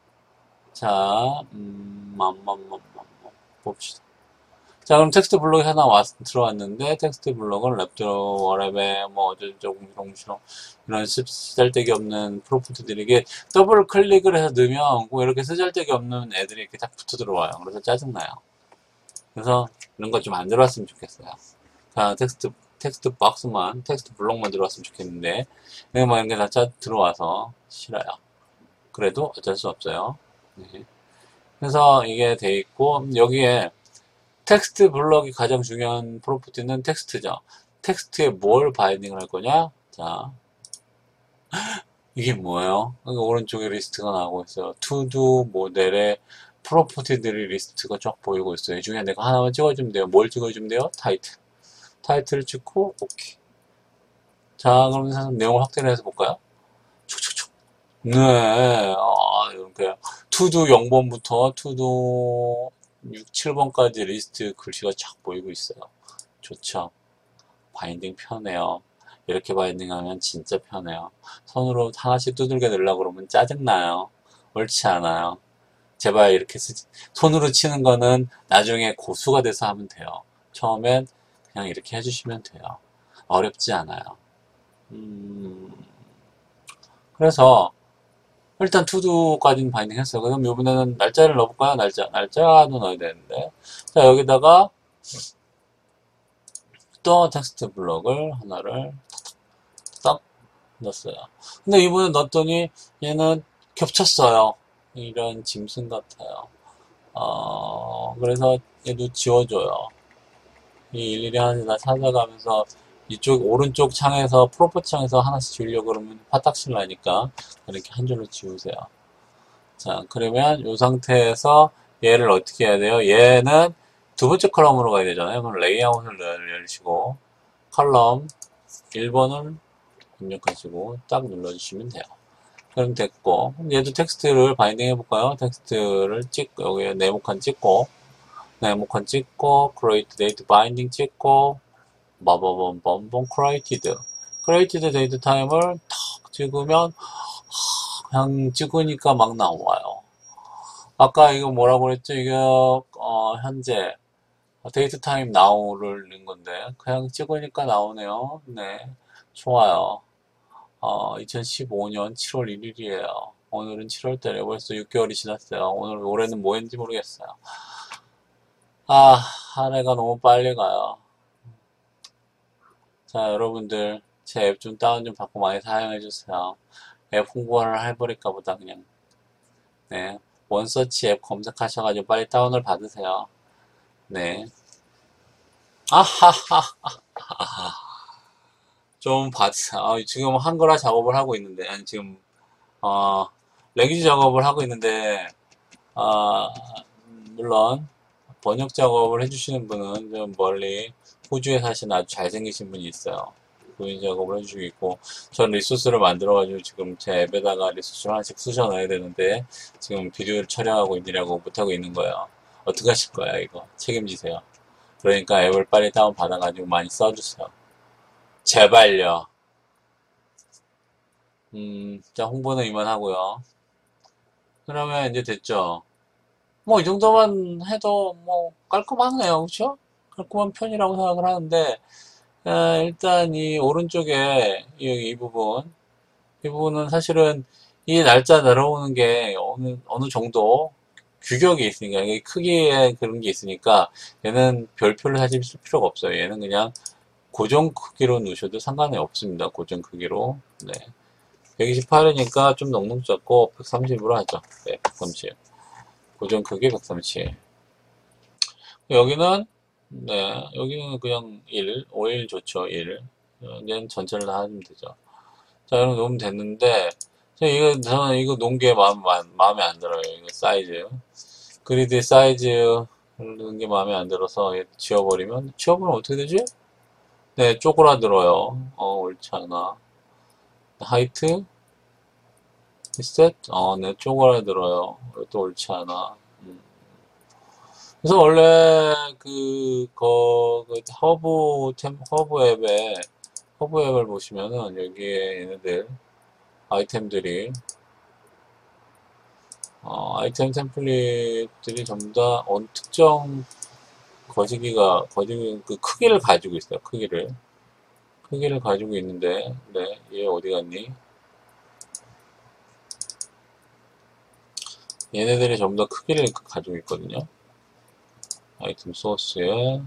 자, 음, 맘맘맘맘 봅시다. 자, 그럼 텍스트 블록이 하나 왔, 들어왔는데, 텍스트 블록은 랩트, 워랩에, 뭐, 어쩌고저쩌고, 무시롱무시롱, 이런 쓰잘데기 없는 프로프트들이 이게 더블 클릭을 해서 넣으면, 뭐 이렇게 쓰잘데기 없는 애들이 이렇게 딱 붙어 들어와요. 그래서 짜증나요. 그래서 이런 거 좀 안 들어왔으면 좋겠어요. 자, 텍스트, 텍스트 박스만, 텍스트 블록만 들어왔으면 좋겠는데, 이거 뭐 이런 게 다 짜, 들어와서 싫어요. 그래도 어쩔 수 없어요. 네. 그래서 이게 돼 있고, 여기에 텍스트 블럭이 가장 중요한 프로퍼티는 텍스트죠. 텍스트에 뭘 바이딩을 할 거냐? 자, 이게 뭐예요? 그러니까 오른쪽에 리스트가 나오고 있어요. 투두 모델의 프로퍼티들의 리스트가 쫙 보이고 있어요. 이 중에 내가 하나만 찍어주면 돼요. 뭘 찍어주면 돼요? 타이틀. 타이틀을 찍고, 오케이. 자, 그럼 내용을 확대를 해서 볼까요? 촉촉촉. 네, 아, 이렇게. 투두 영 번부터 투두 육, 칠 번까지 리스트 글씨가 쫙 보이고 있어요. 좋죠. 바인딩 편해요. 이렇게 바인딩하면 진짜 편해요. 손으로 하나씩 두들겨 넣으려고 그러면 짜증나요. 옳지 않아요. 제발 이렇게 쓰지. 손으로 치는 거는 나중에 고수가 돼서 하면 돼요. 처음엔 그냥 이렇게 해주시면 돼요. 어렵지 않아요. 음, 그래서 일단 투두까지는 바인딩 했어요. 그럼 이번에는 날짜를 넣어볼까요? 날짜. 날짜도 넣어야 되는데. 자, 여기다가 또 텍스트 블럭을 하나를 딱 넣었어요. 근데 이번에 넣었더니 얘는 겹쳤어요. 이런 짐승 같아요. 어, 그래서 얘도 지워줘요. 이 일일이 하나씩 다 찾아가면서 이쪽 오른쪽 창에서 프로포 창에서 하나씩 지우려고 그러면 화딱실 나니까 이렇게 한 줄로 지우세요. 자, 그러면 이 상태에서 얘를 어떻게 해야 돼요? 얘는 두 번째 컬럼으로 가야 되잖아요. 그럼 레이아웃을 열시고 컬럼 일 번을 입력하시고 딱 눌러주시면 돼요. 그럼 됐고, 얘도 텍스트를 바인딩 해볼까요? 텍스트를 찍고 여기에 네모칸 찍고 네모칸 찍고 create date binding 찍고 마바범범범 created created date time을 탁 찍으면 그냥 찍으니까 막 나와요. 아까 이거 뭐라고 그랬죠? 이거 어, 현재 데이트 타임 나우를 넣은 건데 그냥 찍으니까 나오네요. 네, 좋아요. 어, 이천십오 년 칠월 일 일이에요. 오늘은 칠월 달에 벌써 육 개월이 지났어요. 오늘 올해는 뭐 했는지 모르겠어요. 아, 한 해가 너무 빨리 가요. 자, 여러분들 제 앱 좀 다운 좀 받고 많이 사용해 주세요. 앱 홍보를 해버릴까 보다 그냥. 네, 원서치 앱 검색하셔가지고 빨리 다운을 받으세요. 네. 아하하. 좀 받으세요. 아, 지금 한글화 작업을 하고 있는데, 아니, 지금, 어, 레기지 작업을 하고 있는데, 아, 물론, 번역 작업을 해주시는 분은 좀 멀리, 호주에 사시는 아주 잘생기신 분이 있어요. 그분 작업을 해주시고 있고, 전 리소스를 만들어가지고 지금 제 앱에다가 리소스를 하나씩 쑤셔 넣어야 되는데, 지금 비디오를 촬영하고 있느라고 못하고 있는 거예요. 어떻게 하실 거야, 이거? 책임지세요. 그러니까 앱을 빨리 다운받아가지고 많이 써주세요. 제발요. 음, 자, 홍보는 이만하고요. 그러면 이제 됐죠? 뭐, 이 정도만 해도 뭐, 깔끔하네요. 그쵸? 깔끔한 편이라고 생각을 하는데, 아, 일단 이 오른쪽에 이, 이 부분, 이 부분은 사실은 이 날짜 내려오는 게 어느, 어느 정도 규격이 있으니까, 이게 크기에 그런 게 있으니까, 얘는 별표를 사실 쓸 필요가 없어요. 얘는 그냥 고정 크기로 넣으셔도 상관이 없습니다. 고정 크기로. 네. 백이십팔이니까 좀 넉넉 잡고 백삼십으로 하죠. 네, 백삼십. 고정 크기 백삼십. 여기는, 네, 여기는 그냥 일, 오 일 좋죠, 일. 얘는 전체를 다 하면 되죠. 자, 이렇게 놓으면 됐는데, 자, 이거, 저는 이거 놓은 게 마음, 마음에 안 들어요. 이거 사이즈. 그리드 사이즈 넣은 게 마음에 안 들어서 지워버리면, 지워버리면 어떻게 되지? 네, 쪼그라들어요. 어, 옳지 않아. 하이트, 리셋, 어, 네, 쪼그라들어요. 이것도 옳지 않아. 음. 그래서 원래 그, 거, 그 허브 템, 허브 앱에, 허브 앱을 보시면은 여기에 얘네들, 아이템들이, 어, 아이템 템플릿들이 전부 다 어느 특정 거시기가, 거시기, 그 크기를 가지고 있어요. 크기를. 크기를 가지고 있는데, 네, 얘 어디 갔니? 얘네들이 전부 다 크기를 가지고 있거든요. 아이템 소스에,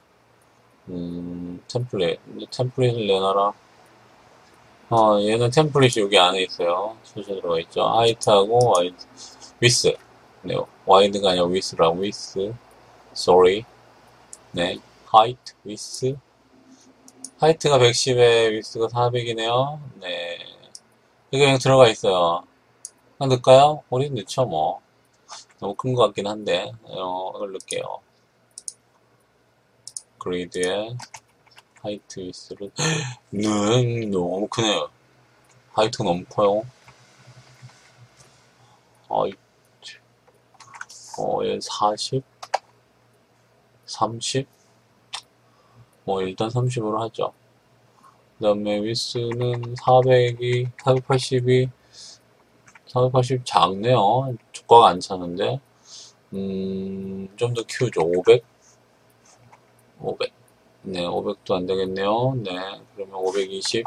음, 템플릿. 템플릿을 내놔라. 어, 얘는 템플릿이 여기 안에 있어요. 수시에 들어가 있죠. 하이트하고 와이드, 위스. 네, 와이드가 아니라 위스라, 위스. sorry. 네, 하이트, 위스. 하이트가 백십에 위스가 사백이네요. 네. 이게 그냥 들어가 있어요. 그냥 넣을까요? 우리 넣죠, 뭐. 너무 큰 것 같긴 한데, 어, 이걸 넣을게요. 그리드에, 하이트 위스를, 는, 너무 크네요. 하이트 너무 커요. 어, 어, 얘 사십, 삼십, 뭐, 일단 삼십으로 하죠. 그 다음에 위스는 사백이, 사백팔십이, 사백팔십 작네요. 조과가 안 차는데. 음, 좀 더 키우죠. 오백? 오백. 네, 오백도 안 되겠네요. 네, 그러면 오백이십.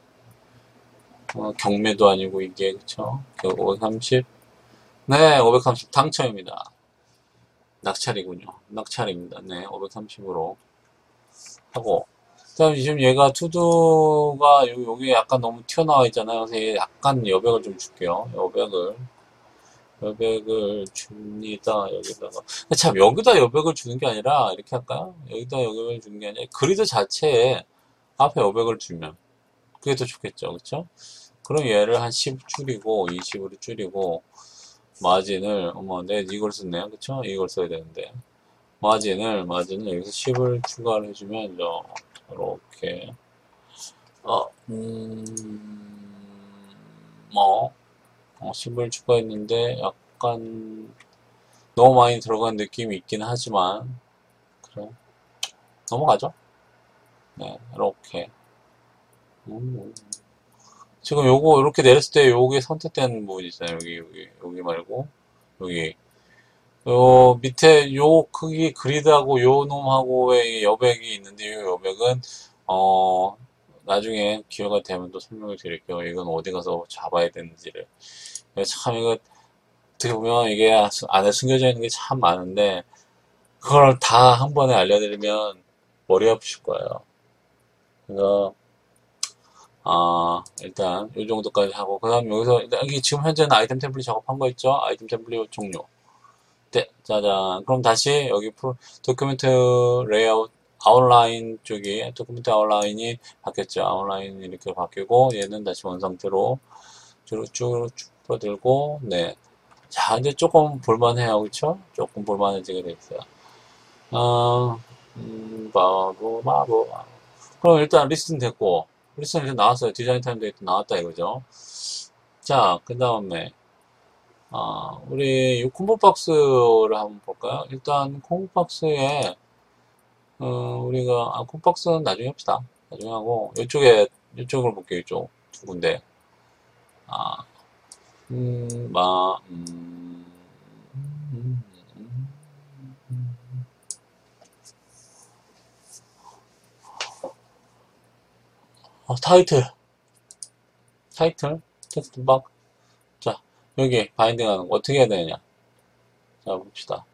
어, 경매도 아니고 이게, 그쵸? 오백삼십. 네, 오백삼십 당첨입니다. 낙찰이군요. 낙찰입니다. 네, 오백삼십으로 하고. 그 다음에 지금 얘가 투두가 여기 약간 너무 튀어나와 있잖아요. 그래서 얘 약간 여백을 좀 줄게요. 여백을. 여백을 줍니다. 여기다가. 참, 여기다 여백을 주는 게 아니라, 이렇게 할까요? 여기다 여백을 주는 게 아니라, 그리드 자체에 앞에 여백을 주면, 그게 더 좋겠죠. 그쵸? 그럼 얘를 한 십 줄이고, 이십으로 줄이고, 마진을, 어머, 내 이걸 썼네요. 그쵸? 이걸 써야 되는데. 마진을, 마진을 여기서 십을 추가를 해주면, 이렇게, 어, 음, 뭐, 어, 십을 추가했는데, 약간, 너무 많이 들어간 느낌이 있긴 하지만, 그래. 넘어가죠? 네, 이렇게. 음. 지금 요거, 이렇게 내렸을 때, 요게 선택된 부분 있잖아요. 여기, 여기, 여기 말고, 여기. 요 밑에 요 크기 그리드하고 요 놈하고의 여백이 있는데 요 여백은 어 나중에 기회가 되면 또 설명을 드릴게요. 이건 어디 가서 잡아야 되는지를. 참 이거 어떻게 보면 이게 안에 숨겨져 있는 게 참 많은데 그걸 다 한 번에 알려드리면 머리 아프실 거예요. 그래서 아 일단 요 정도까지 하고 그 다음 여기서 여기 지금 현재는 아이템 템플릿 작업한 거 있죠? 아이템 템플릿 종료. 네, 짜잔. 그럼 다시 여기 프로, 도큐멘트 레이아웃 아웃라인 쪽이 도큐멘트 아웃라인이 바뀌었죠. 아웃라인이 이렇게 바뀌고 얘는 다시 원상태로 쭉쭉 쭉 풀어들고 네. 자, 이제 조금 볼만해요. 그쵸? 조금 볼만해지게 됐어요. 어, 음, 바보, 바보. 그럼 일단 리스트는 됐고 리스트는 이제 나왔어요. 디자인 타임 데이터 나왔다 이거죠. 자, 그 다음에 아, 우리 이 콤보박스를 한번 볼까요? 일단 콤보박스에 어, 우리가 아, 콤보박스는 나중에 합시다. 나중에 하고 이쪽에 이쪽을 볼게요. 이쪽 두 군데. 아, 음, 마, 음, 음, 음, 어, 타이틀, 타이틀, 텍스트 박. 자, 여기 바인딩하는 거 어떻게 해야 되느냐? 자, 봅시다.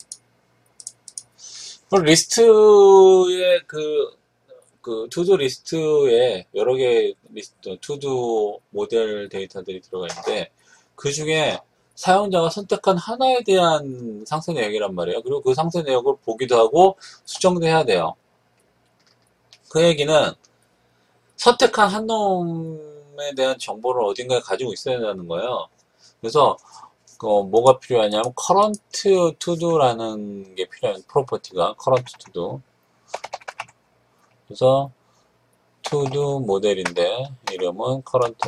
그럼 리스트의 그 그 투두 리스트에 여러 개의 리스트, 투두 모델 데이터들이 들어가 있는데 그 중에 사용자가 선택한 하나에 대한 상세 내역이란 말이에요. 그리고 그 상세 내역을 보기도 하고 수정도 해야 돼요. 그 얘기는 선택한 한 놈에 대한 정보를 어딘가에 가지고 있어야 된다는 거예요. 그래서 그 뭐가 필요하냐면 current to do라는 게 필요한 프로퍼티가 current to do. 그래서 to do 모델인데 이름은 current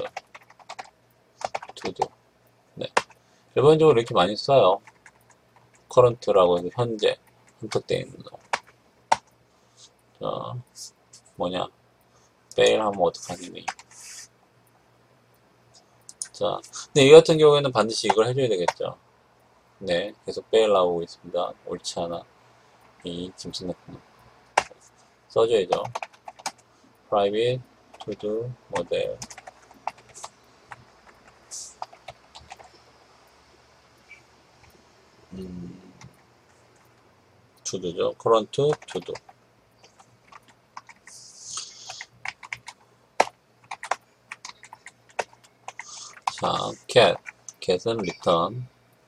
to do. 네. 일반적으로 이렇게 많이 써요. current라고 해서 현재 선택되어 있는 거. 자, 뭐냐? fail 하면 어떡하니? 자, 근데 이 같은 경우에는 반드시 이걸 해줘야 되겠죠. 네, 계속 fail 나오고 있습니다. 옳지 않아. 이 짐승 같은 거. 써줘야죠. private to do model. 음, to do죠. current to do. 자, cat. cat은 return.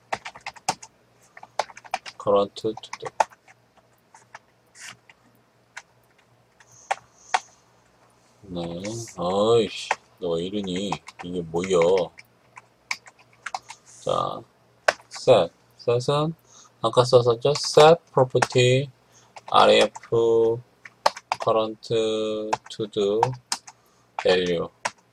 current to do. 네. 어이씨, 너 왜 이러니? 이게 뭐야? 자, set. set은 아까 썼었죠? set property ref current to do value.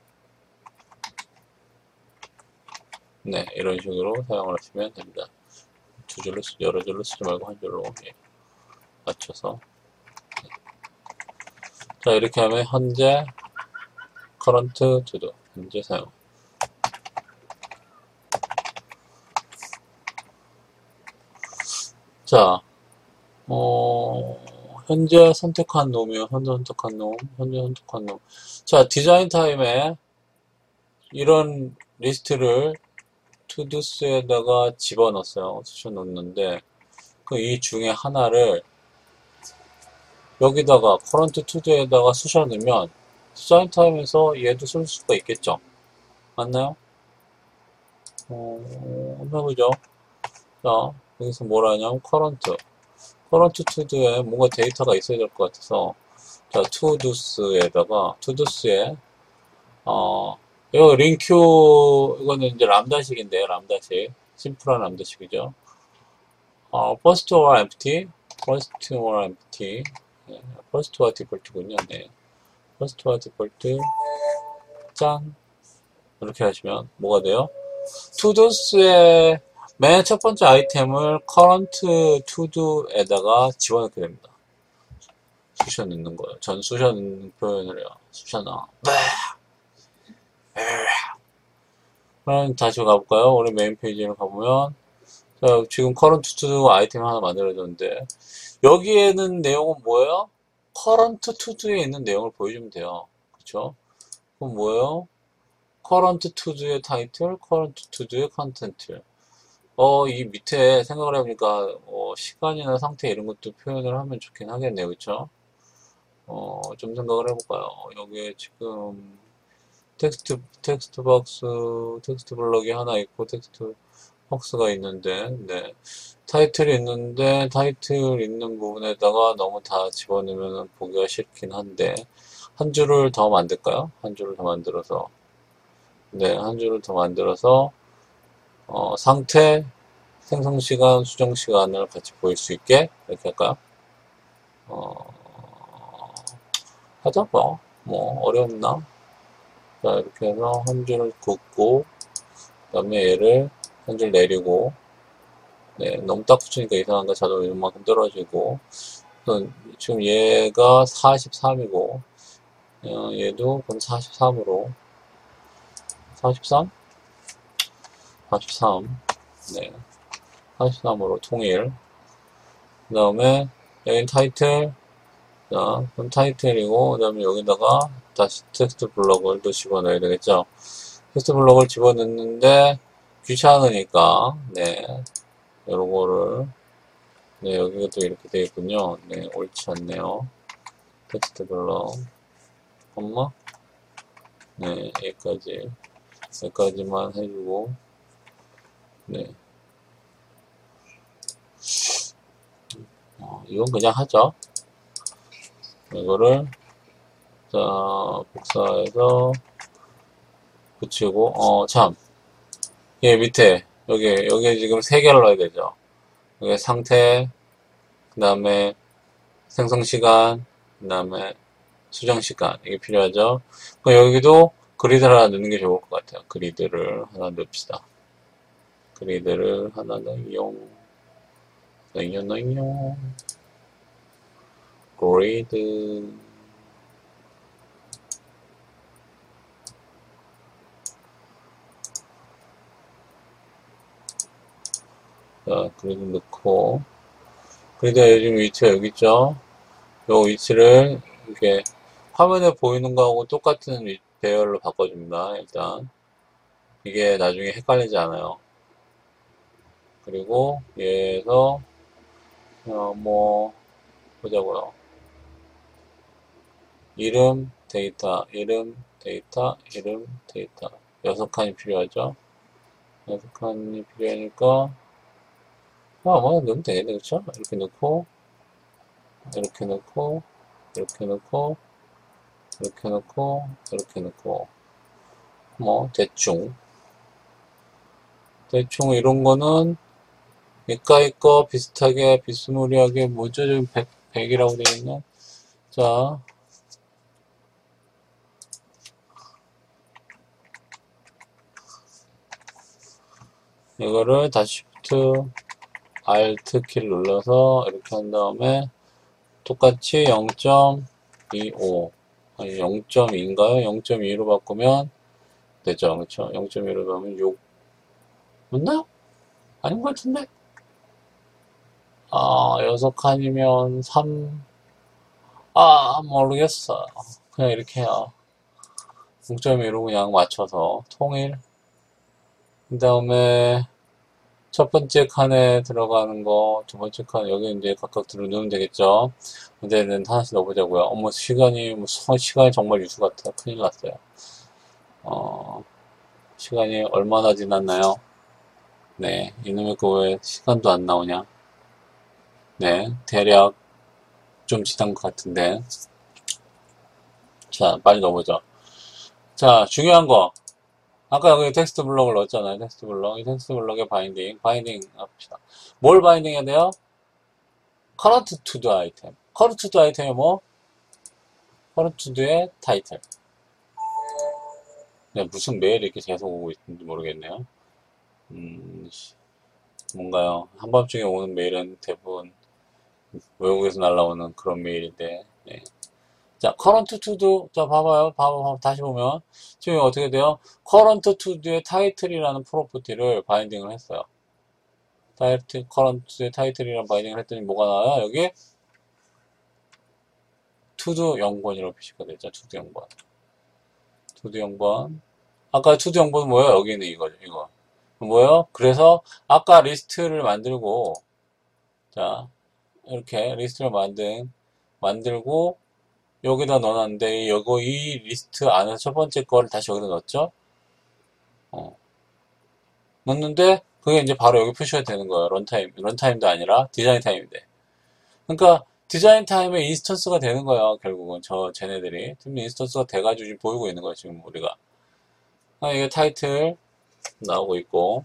네, 이런 식으로 사용을 하시면 됩니다. 두 줄로, 여러 줄로 쓰지 말고 한 줄로 예, 맞춰서. 네. 자, 이렇게 하면 현재 current to do 현재 사용. 자, 어, 현재 선택한 놈이요. 현재 선택한 놈, 현재 선택한 놈. 자, 디자인 타임에 이런 리스트를 투두스에다가 집어넣었어요. 쑤셔넣는데, 그 이 중에 하나를 여기다가 커런트 투두에다가 쑤셔넣으면 디자인 타임에서 얘도 쓸 수가 있겠죠. 맞나요? 어, 한번 해보죠. 자, 여기서 뭐라 하냐면 current. current to도에 뭔가 데이터가 있어야 될 것 같아서 자, todo스에다가 to도스에 어, 이거 링큐 이거는 이제 람다식인데요. 람다식. 심플한 람다식이죠. 어, first or empty, first or empty, 네, first와 디폴트군요. 네, first와 디폴트 짠 이렇게 하시면 뭐가 돼요? todo스의 맨 첫 번째 아이템을 current todo에다가 집어넣게 됩니다. 쑤셔 넣는 거예요. 전 쑤셔 넣는 표현을 해요. 쑤셔 넣어. 그럼 다시 가볼까요? 우리 메인 페이지로 가보면 자, 지금 current to 아이템 하나 만들어졌는데 여기에는 내용은 뭐예요? current to에 있는 내용을 보여주면 돼요. 그쵸? 그럼 뭐예요? current to의 타이틀, current to의 컨텐트. 어, 이 밑에 생각을 해보니까 어, 시간이나 상태 이런 것도 표현을 하면 좋긴 하겠네요. 그쵸? 어, 좀 생각을 해볼까요? 여기에 지금 텍스트, 텍스트 박스, 텍스트 블럭이 하나 있고 텍스트 박스가 있는데, 네. 타이틀이 있는데, 타이틀 있는 부분에다가 너무 다 집어넣으면 보기가 싫긴 한데, 한 줄을 더 만들까요? 한 줄을 더 만들어서, 네, 한 줄을 더 만들어서, 어, 상태, 생성시간, 수정시간을 같이 보일 수 있게, 이렇게 할까요? 어, 하자, 뭐, 뭐, 어렵나? 자, 이렇게 해서 한 줄을 긋고, 그 다음에 얘를 한 줄 내리고, 네, 너무 딱 붙이니까 이상한가 자동으로 이만큼 떨어지고, 지금 얘가 사십삼이고, 어, 얘도 그럼 사십삼으로, 사십삼? 사십삼. 네, 사십삼으로 통일. 그 다음에, 여긴 타이틀, 자, 그럼 타이틀이고, 그 다음에 여기다가 다시 텍스트 블럭을 또 집어넣어야 되겠죠? 텍스트 블럭을 집어넣는데, 귀찮으니까, 네, 요런 거를, 네, 여기가 또 이렇게 되겠군요. 네, 옳지 않네요. 텍스트 블럭. 엄마? 네, 여기까지. 여기까지만 해주고, 네. 어, 이건 그냥 하죠. 이거를, 자, 복사해서 붙이고, 어, 참. 얘 밑에, 여기, 여기 지금 세 개를 넣어야 되죠. 여기 상태, 그 다음에 생성시간, 그 다음에 수정시간. 이게 필요하죠. 그럼 여기도 그리드를 하나 넣는 게 좋을 것 같아요. 그리드를 하나 넣읍시다. 그리드를 하나 넣어요. 넣어요, 넣어요. 그리드. 자, 그리드 넣고. 그리드가 요즘 위치가 여기 있죠. 요 위치를 이렇게 화면에 보이는 거하고 똑같은 위- 배열로 바꿔줍니다. 일단. 이게 나중에 헷갈리지 않아요. 그리고 얘에서, 어, 뭐, 보자고요. 이름, 데이터, 이름, 데이터, 이름, 데이터. 여섯 칸이 필요하죠. 여섯 칸이 필요하니까, 아, 아마 넣으면 되겠네. 그쵸? 이렇게 넣고, 이렇게 넣고, 이렇게 넣고, 이렇게 넣고, 이렇게 넣고, 뭐, 대충. 대충 이런 거는, 이까이 거 비슷하게, 비스무리하게, 뭐죠? 지금 백, 백이라고 되어 있는. 자, 이거를 다시 Shift, Alt 키를 눌러서 이렇게 한 다음에 똑같이 영 점 이오 아니 영 점 이인가요? 영 점 이로 바꾸면 되죠. 그렇죠? 영 점 이로 가면 육 맞나요? 아닌 것 같은데? 아, 여섯 칸이면 삼 아, 모르겠어. 그냥 이렇게 해요. 영 점 이로 그냥 맞춰서 통일. 그 다음에 첫 번째 칸에 들어가는 거, 두 번째 칸, 여기 이제 각각 들어 넣으면 되겠죠? 문제는 하나씩 넣어보자고요. 어머, 시간이, 뭐, 시간이 정말 유수 같아. 큰일 났어요. 어, 시간이 얼마나 지났나요? 네, 이놈의 거 왜 시간도 안 나오냐? 네, 대략 좀 지난 것 같은데. 자, 빨리 넣어보죠. 자, 중요한 거. 아까 여기 텍스트 블럭을 넣었잖아요. 텍스트 블럭. 이 텍스트 블럭의 바인딩. 바인딩 합시다. 뭘 바인딩 해야 돼요? current to the item. current to the item이 뭐? current to the의 타이틀. 네, 무슨 메일이 이렇게 계속 오고 있는지 모르겠네요. 음, 뭔가요? 한밤중에 오는 메일은 대부분 외국에서 날라오는 그런 메일인데. 네. 자, current to도, 자, 봐봐요. 봐봐, 봐봐. 다시 보면. 지금 어떻게 돼요? current to의 타이틀이라는 프로퍼티를 바인딩을 했어요. 타이틀, current의 타이틀이라는 바인딩을 했더니 뭐가 나와요? 여기? to 영 번이라고 표시가 되죠. to 영 번. to 영 번. 아까 to 영 번은 뭐예요? 여기는 이거죠, 이거. 뭐예요? 그래서 아까 리스트를 만들고, 자, 이렇게 리스트를 만든, 만들고, 여기다 넣어놨는데, 이거, 이 리스트 안에서 첫 번째 거를 다시 여기다 넣었죠? 어. 넣었는데, 그게 이제 바로 여기 표시가 되는 거예요. 런타임. 런타임도 아니라 디자인 타임인데. 그러니까, 디자인 타임에 인스턴스가 되는 거예요. 결국은. 저, 쟤네들이. 지금 인스턴스가 돼가지고 지금 보이고 있는 거예요. 지금 우리가. 아, 이게 타이틀 나오고 있고.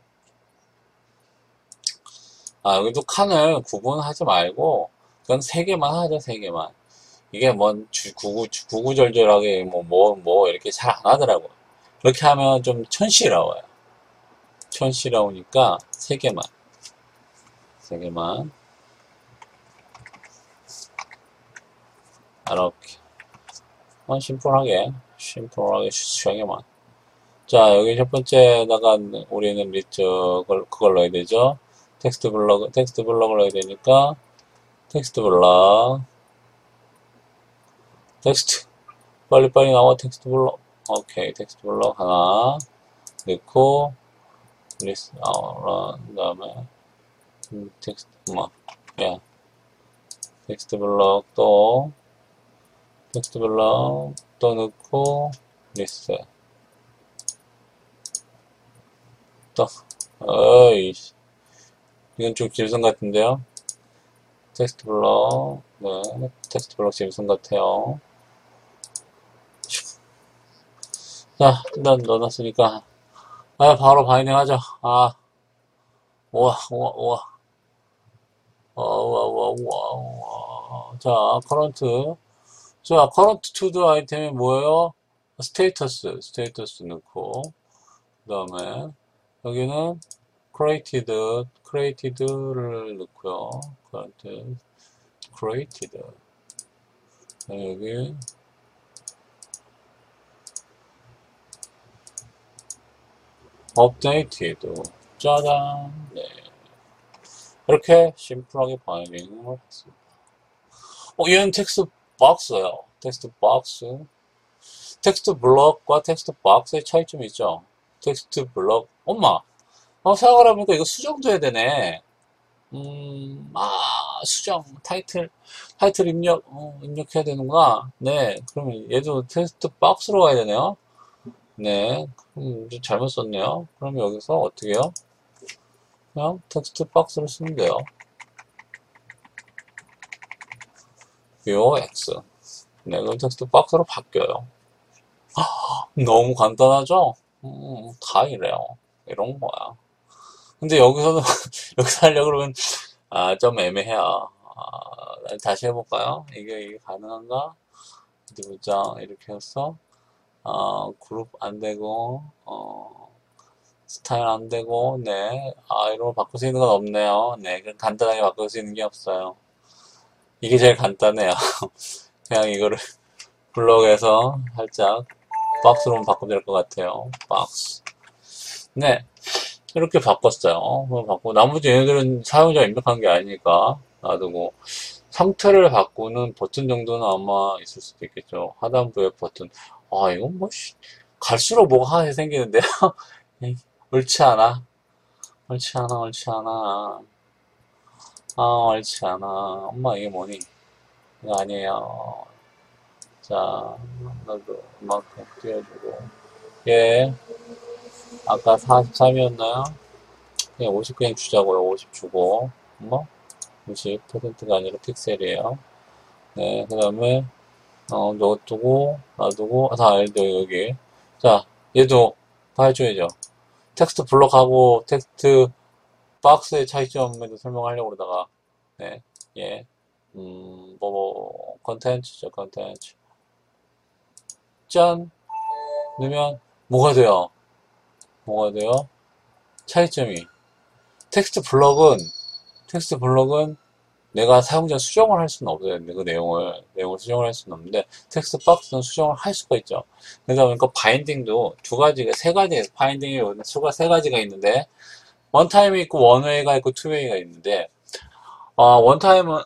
아, 여기도 칸을 구분하지 말고, 그건 세 개만 하죠, 세 개만. 이게 뭐, 주, 구구, 주- 구구절절하게 뭐, 뭐, 뭐, 이렇게 잘 안 하더라고요. 그렇게 하면 좀 천시라워요. 천시라우니까 세 개만. 세 개만. 이렇게. 어, 심플하게. 심플하게, 세 개만. 자, 여기 첫 번째다가 우리는 리트, 그걸, 그걸 넣어야 되죠. 텍스트 블럭, 텍스트 블럭을 넣어야 되니까, 텍스트 블럭. 텍스트. 빨리빨리 나와, 텍스트 블럭. 오케이, 텍스트 블럭 하나 넣고, 리스, 어, 그 다음에, 음, 텍스트, 뭐, 예. 텍스트 블럭 또, 텍스트 블럭 또 넣고, 리스. 또, 어이, 이건 좀 짐승 같은데요? 텍스트 블럭, 네, 텍스트 블럭 짐승 같아요. 자, 일단 넣어놨으니까, 아, 바로 바이닝 하죠. 아, 우와, 우와, 우와. 우와, 우와, 우와, 우와, 우와. 자, 커런트. 자, 커런트 투드 아이템이 뭐예요? 스테이터스, 스테이터스 넣고, 그 다음에, 여기는 created, created를 넣고요. current, created. 여기, updated. 짜잔. 네. 이렇게 심플하게 바이닝을 했습니다. 어, 얘는 텍스트 박스예요. 텍스트 박스. 텍스트 블럭과 텍스트 박스의 차이점이 있죠. 텍스트 블럭. 엄마. 어, 생각을 해보니까 이거 수정도 해야 되네. 음, 아, 수정. 타이틀, 타이틀 입력, 어, 입력해야 되는구나. 네. 그러면 얘도 텍스트 박스로 가야 되네요. 네. 음, 잘못 썼네요. 그럼 여기서 어떻게 해요? 그냥 텍스트 박스를 쓰면 돼요. 요 X. 네, 그럼 텍스트 박스로 바뀌어요. 너무 간단하죠? 음, 다 이래요. 이런 거야. 근데 여기서는, 여기서 하려고 그러면, 아, 좀 애매해요. 아, 다시 해볼까요? 이게, 이게 가능한가? 어디 보자. 이렇게 해서, 어, 그룹 안 되고, 어, 스타일 안 되고, 네. 아, 이런 걸 바꿀 수 있는 건 없네요. 네. 그냥 간단하게 바꿀 수 있는 게 없어요. 이게 제일 간단해요. 그냥 이거를 블럭에서 살짝 박스로 바꾸면 될 것 같아요. 박스. 네. 이렇게 바꿨어요. 그럼 바꾸고, 나머지 얘네들은 사용자 입력한 게 아니니까 놔두고, 상태를 바꾸는 버튼 정도는 아마 있을 수도 있겠죠. 하단부의 버튼. 아, 이건 뭐, 씨, 갈수록 뭐가 하나씩 생기는데요? 옳지 않아. 옳지 않아, 옳지 않아. 아, 옳지 않아. 엄마, 이게 뭐니? 이거 아니에요. 자, 나도 이만큼 띄워주고. 예. 아까 사십삼이었나요? 그냥 오십 그냥 주자고요. 오십 주고, 뭐, 오십 퍼센트가 아니라 픽셀이에요. 네, 그 다음에, 어, 놔두고, 놔두고, 아, 다, 여기, 여기. 자, 얘도 봐줘야죠. 텍스트 블록하고 텍스트 박스의 차이점에도 설명하려고 그러다가, 네, 예, 음, 뭐, 뭐, 컨텐츠죠, 컨텐츠. 짠! 넣으면, 뭐가 돼요? 뭐가 돼요? 차이점이. 텍스트 블럭은, 텍스트 블럭은 내가 사용자 수정을 할 수는 없어요. 그 내용을, 내용을 수정을 할 수는 없는데, 텍스트 박스는 수정을 할 수가 있죠. 그러다 보니까 바인딩도 두 가지가, 세 가지, 바인딩이 수가 세 가지가 있는데, 원타임이 있고, 원웨이가 있고, 투웨이가 있는데, 어, 원타임은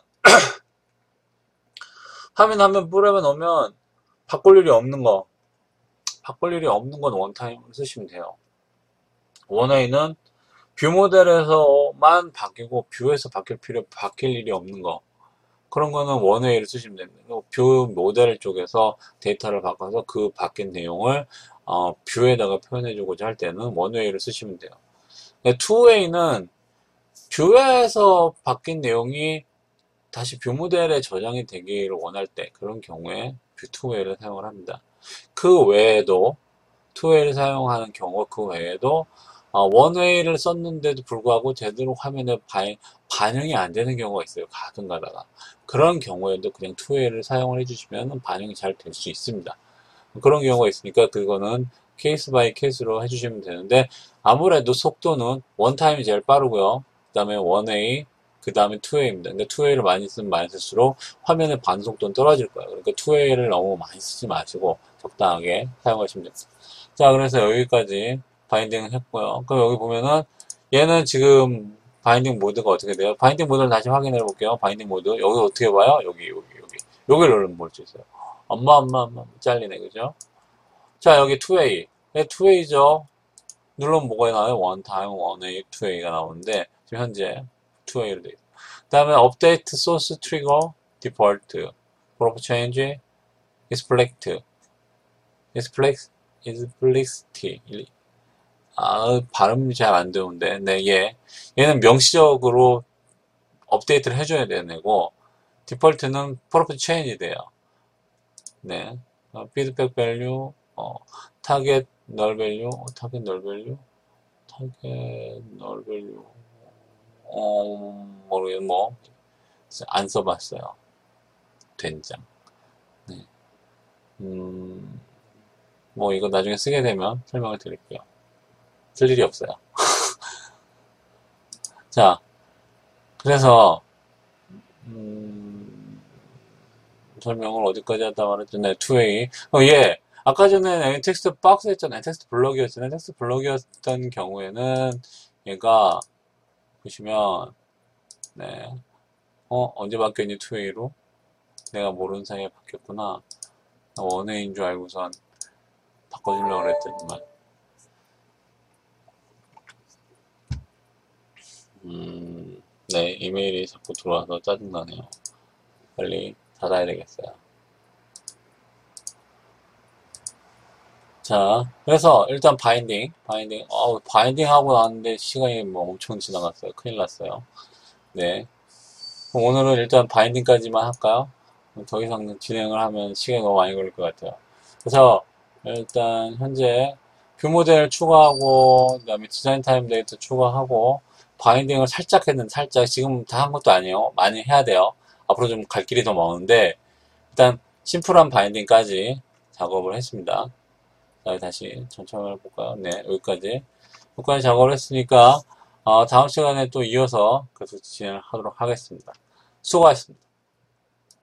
화면 한번 뿌려면 오면 바꿀 일이 없는 거, 바꿀 일이 없는 건 원타임을 쓰시면 돼요. 원웨이는 뷰 모델에서만 바뀌고, 뷰에서 바뀔 필요, 바뀔 일이 없는 거. 그런 거는 원웨이를 쓰시면 됩니다. 뷰 모델 쪽에서 데이터를 바꿔서 그 바뀐 내용을 어, 뷰에다가 표현해주고자 할 때는 원웨이를 쓰시면 돼요. 투웨이는 뷰에서 바뀐 내용이 다시 뷰 모델에 저장이 되기를 원할 때 그런 경우에 뷰 투웨이를 사용을 합니다. 그 외에도 투웨이를 사용하는 경우 그 외에도 어, 원웨이를 썼는데도 불구하고 제대로 화면에 바, 반영이 안 되는 경우가 있어요. 가끔 가다가. 그런 경우에도 그냥 투웨이를 사용을 해주시면 반영이 잘 될 수 있습니다. 그런 경우가 있으니까 그거는 케이스 바이 케이스로 해주시면 되는데 아무래도 속도는 원타임이 제일 빠르고요. 그 다음에 원웨이, 그 다음에 투웨이입니다. 근데 투웨이를 많이 쓰면 많이 쓸수록 화면의 반속도는 떨어질 거예요. 그러니까 투웨이를 너무 많이 쓰지 마시고 적당하게 사용하시면 됩니다. 자, 그래서 여기까지 바인딩을 했고요. 그럼 여기 보면은 얘는 지금 바인딩 모드가 어떻게 돼요? 바인딩 모드를 다시 확인해 볼게요. 바인딩 모드. 여기 어떻게 봐요? 여기, 여기, 여기. 여기를 누르면 볼 수 있어요. 엄마, 엄마, 엄마. 잘리네. 그죠? 자, 여기 투웨이. 네, 투웨이죠. 누르면 뭐가 나와요? 원타임, 원웨이, 투웨이가 나오는데, 지금 현재 투웨이로 되어 있어요. 그 다음에 업데이트 소스 트리거, 디폴트, 프로프 체인지, 익스플렉트, 익스플렉, 익스플릭스티. 아, 발음이 잘 안 되는데, 네, 얘. 얘는 명시적으로 업데이트를 해줘야 되는 애고, 디폴트는 프로프 체인지 돼요. 네. 어, 피드백 밸류, 어, 타겟 널 밸류, 타겟 널 밸류, 타겟 널 밸류, 어, 모르겠, 뭐, 안 써봤어요. 된장. 네. 음, 뭐, 이거 나중에 쓰게 되면 설명을 드릴게요. 쓸 일이 없어요. 자, 그래서, 음, 설명을 어디까지 하다 말했죠? 네, 투웨이. 어, 예. 아까 전에 텍스트 박스 했잖아요. 텍스트 블럭이었잖아요. 텍스트 블럭이었던 경우에는 얘가 보시면 네. 어, 언제 바뀌었니 투웨이로? 내가 모르는 사이에 바뀌었구나. 원웨이인 줄 알고선 바꿔주려고 그랬더니만. 음, 네. 이메일이 자꾸 들어와서 짜증나네요. 빨리 닫아야 되겠어요. 자, 그래서 일단 바인딩, 바인딩, 어, 바인딩 하고 나왔는데 시간이 뭐 엄청 지나갔어요. 큰일 났어요. 네. 그럼 오늘은 일단 바인딩까지만 할까요? 더 이상 진행을 하면 시간이 너무 많이 걸릴 것 같아요. 그래서 일단 현재 뷰 모델 추가하고 그다음에 디자인 타임 데이터 추가하고 바인딩을 살짝 했는데 살짝 지금 다 한 것도 아니에요. 많이 해야 돼요. 앞으로 좀 갈 길이 더 먼데 일단 심플한 바인딩까지 작업을 했습니다. 자, 다시 천천히 해볼까요? 네, 여기까지 여기까지 작업을 했으니까 어, 다음 시간에 또 이어서 계속 진행을 하도록 하겠습니다. 수고하셨습니다.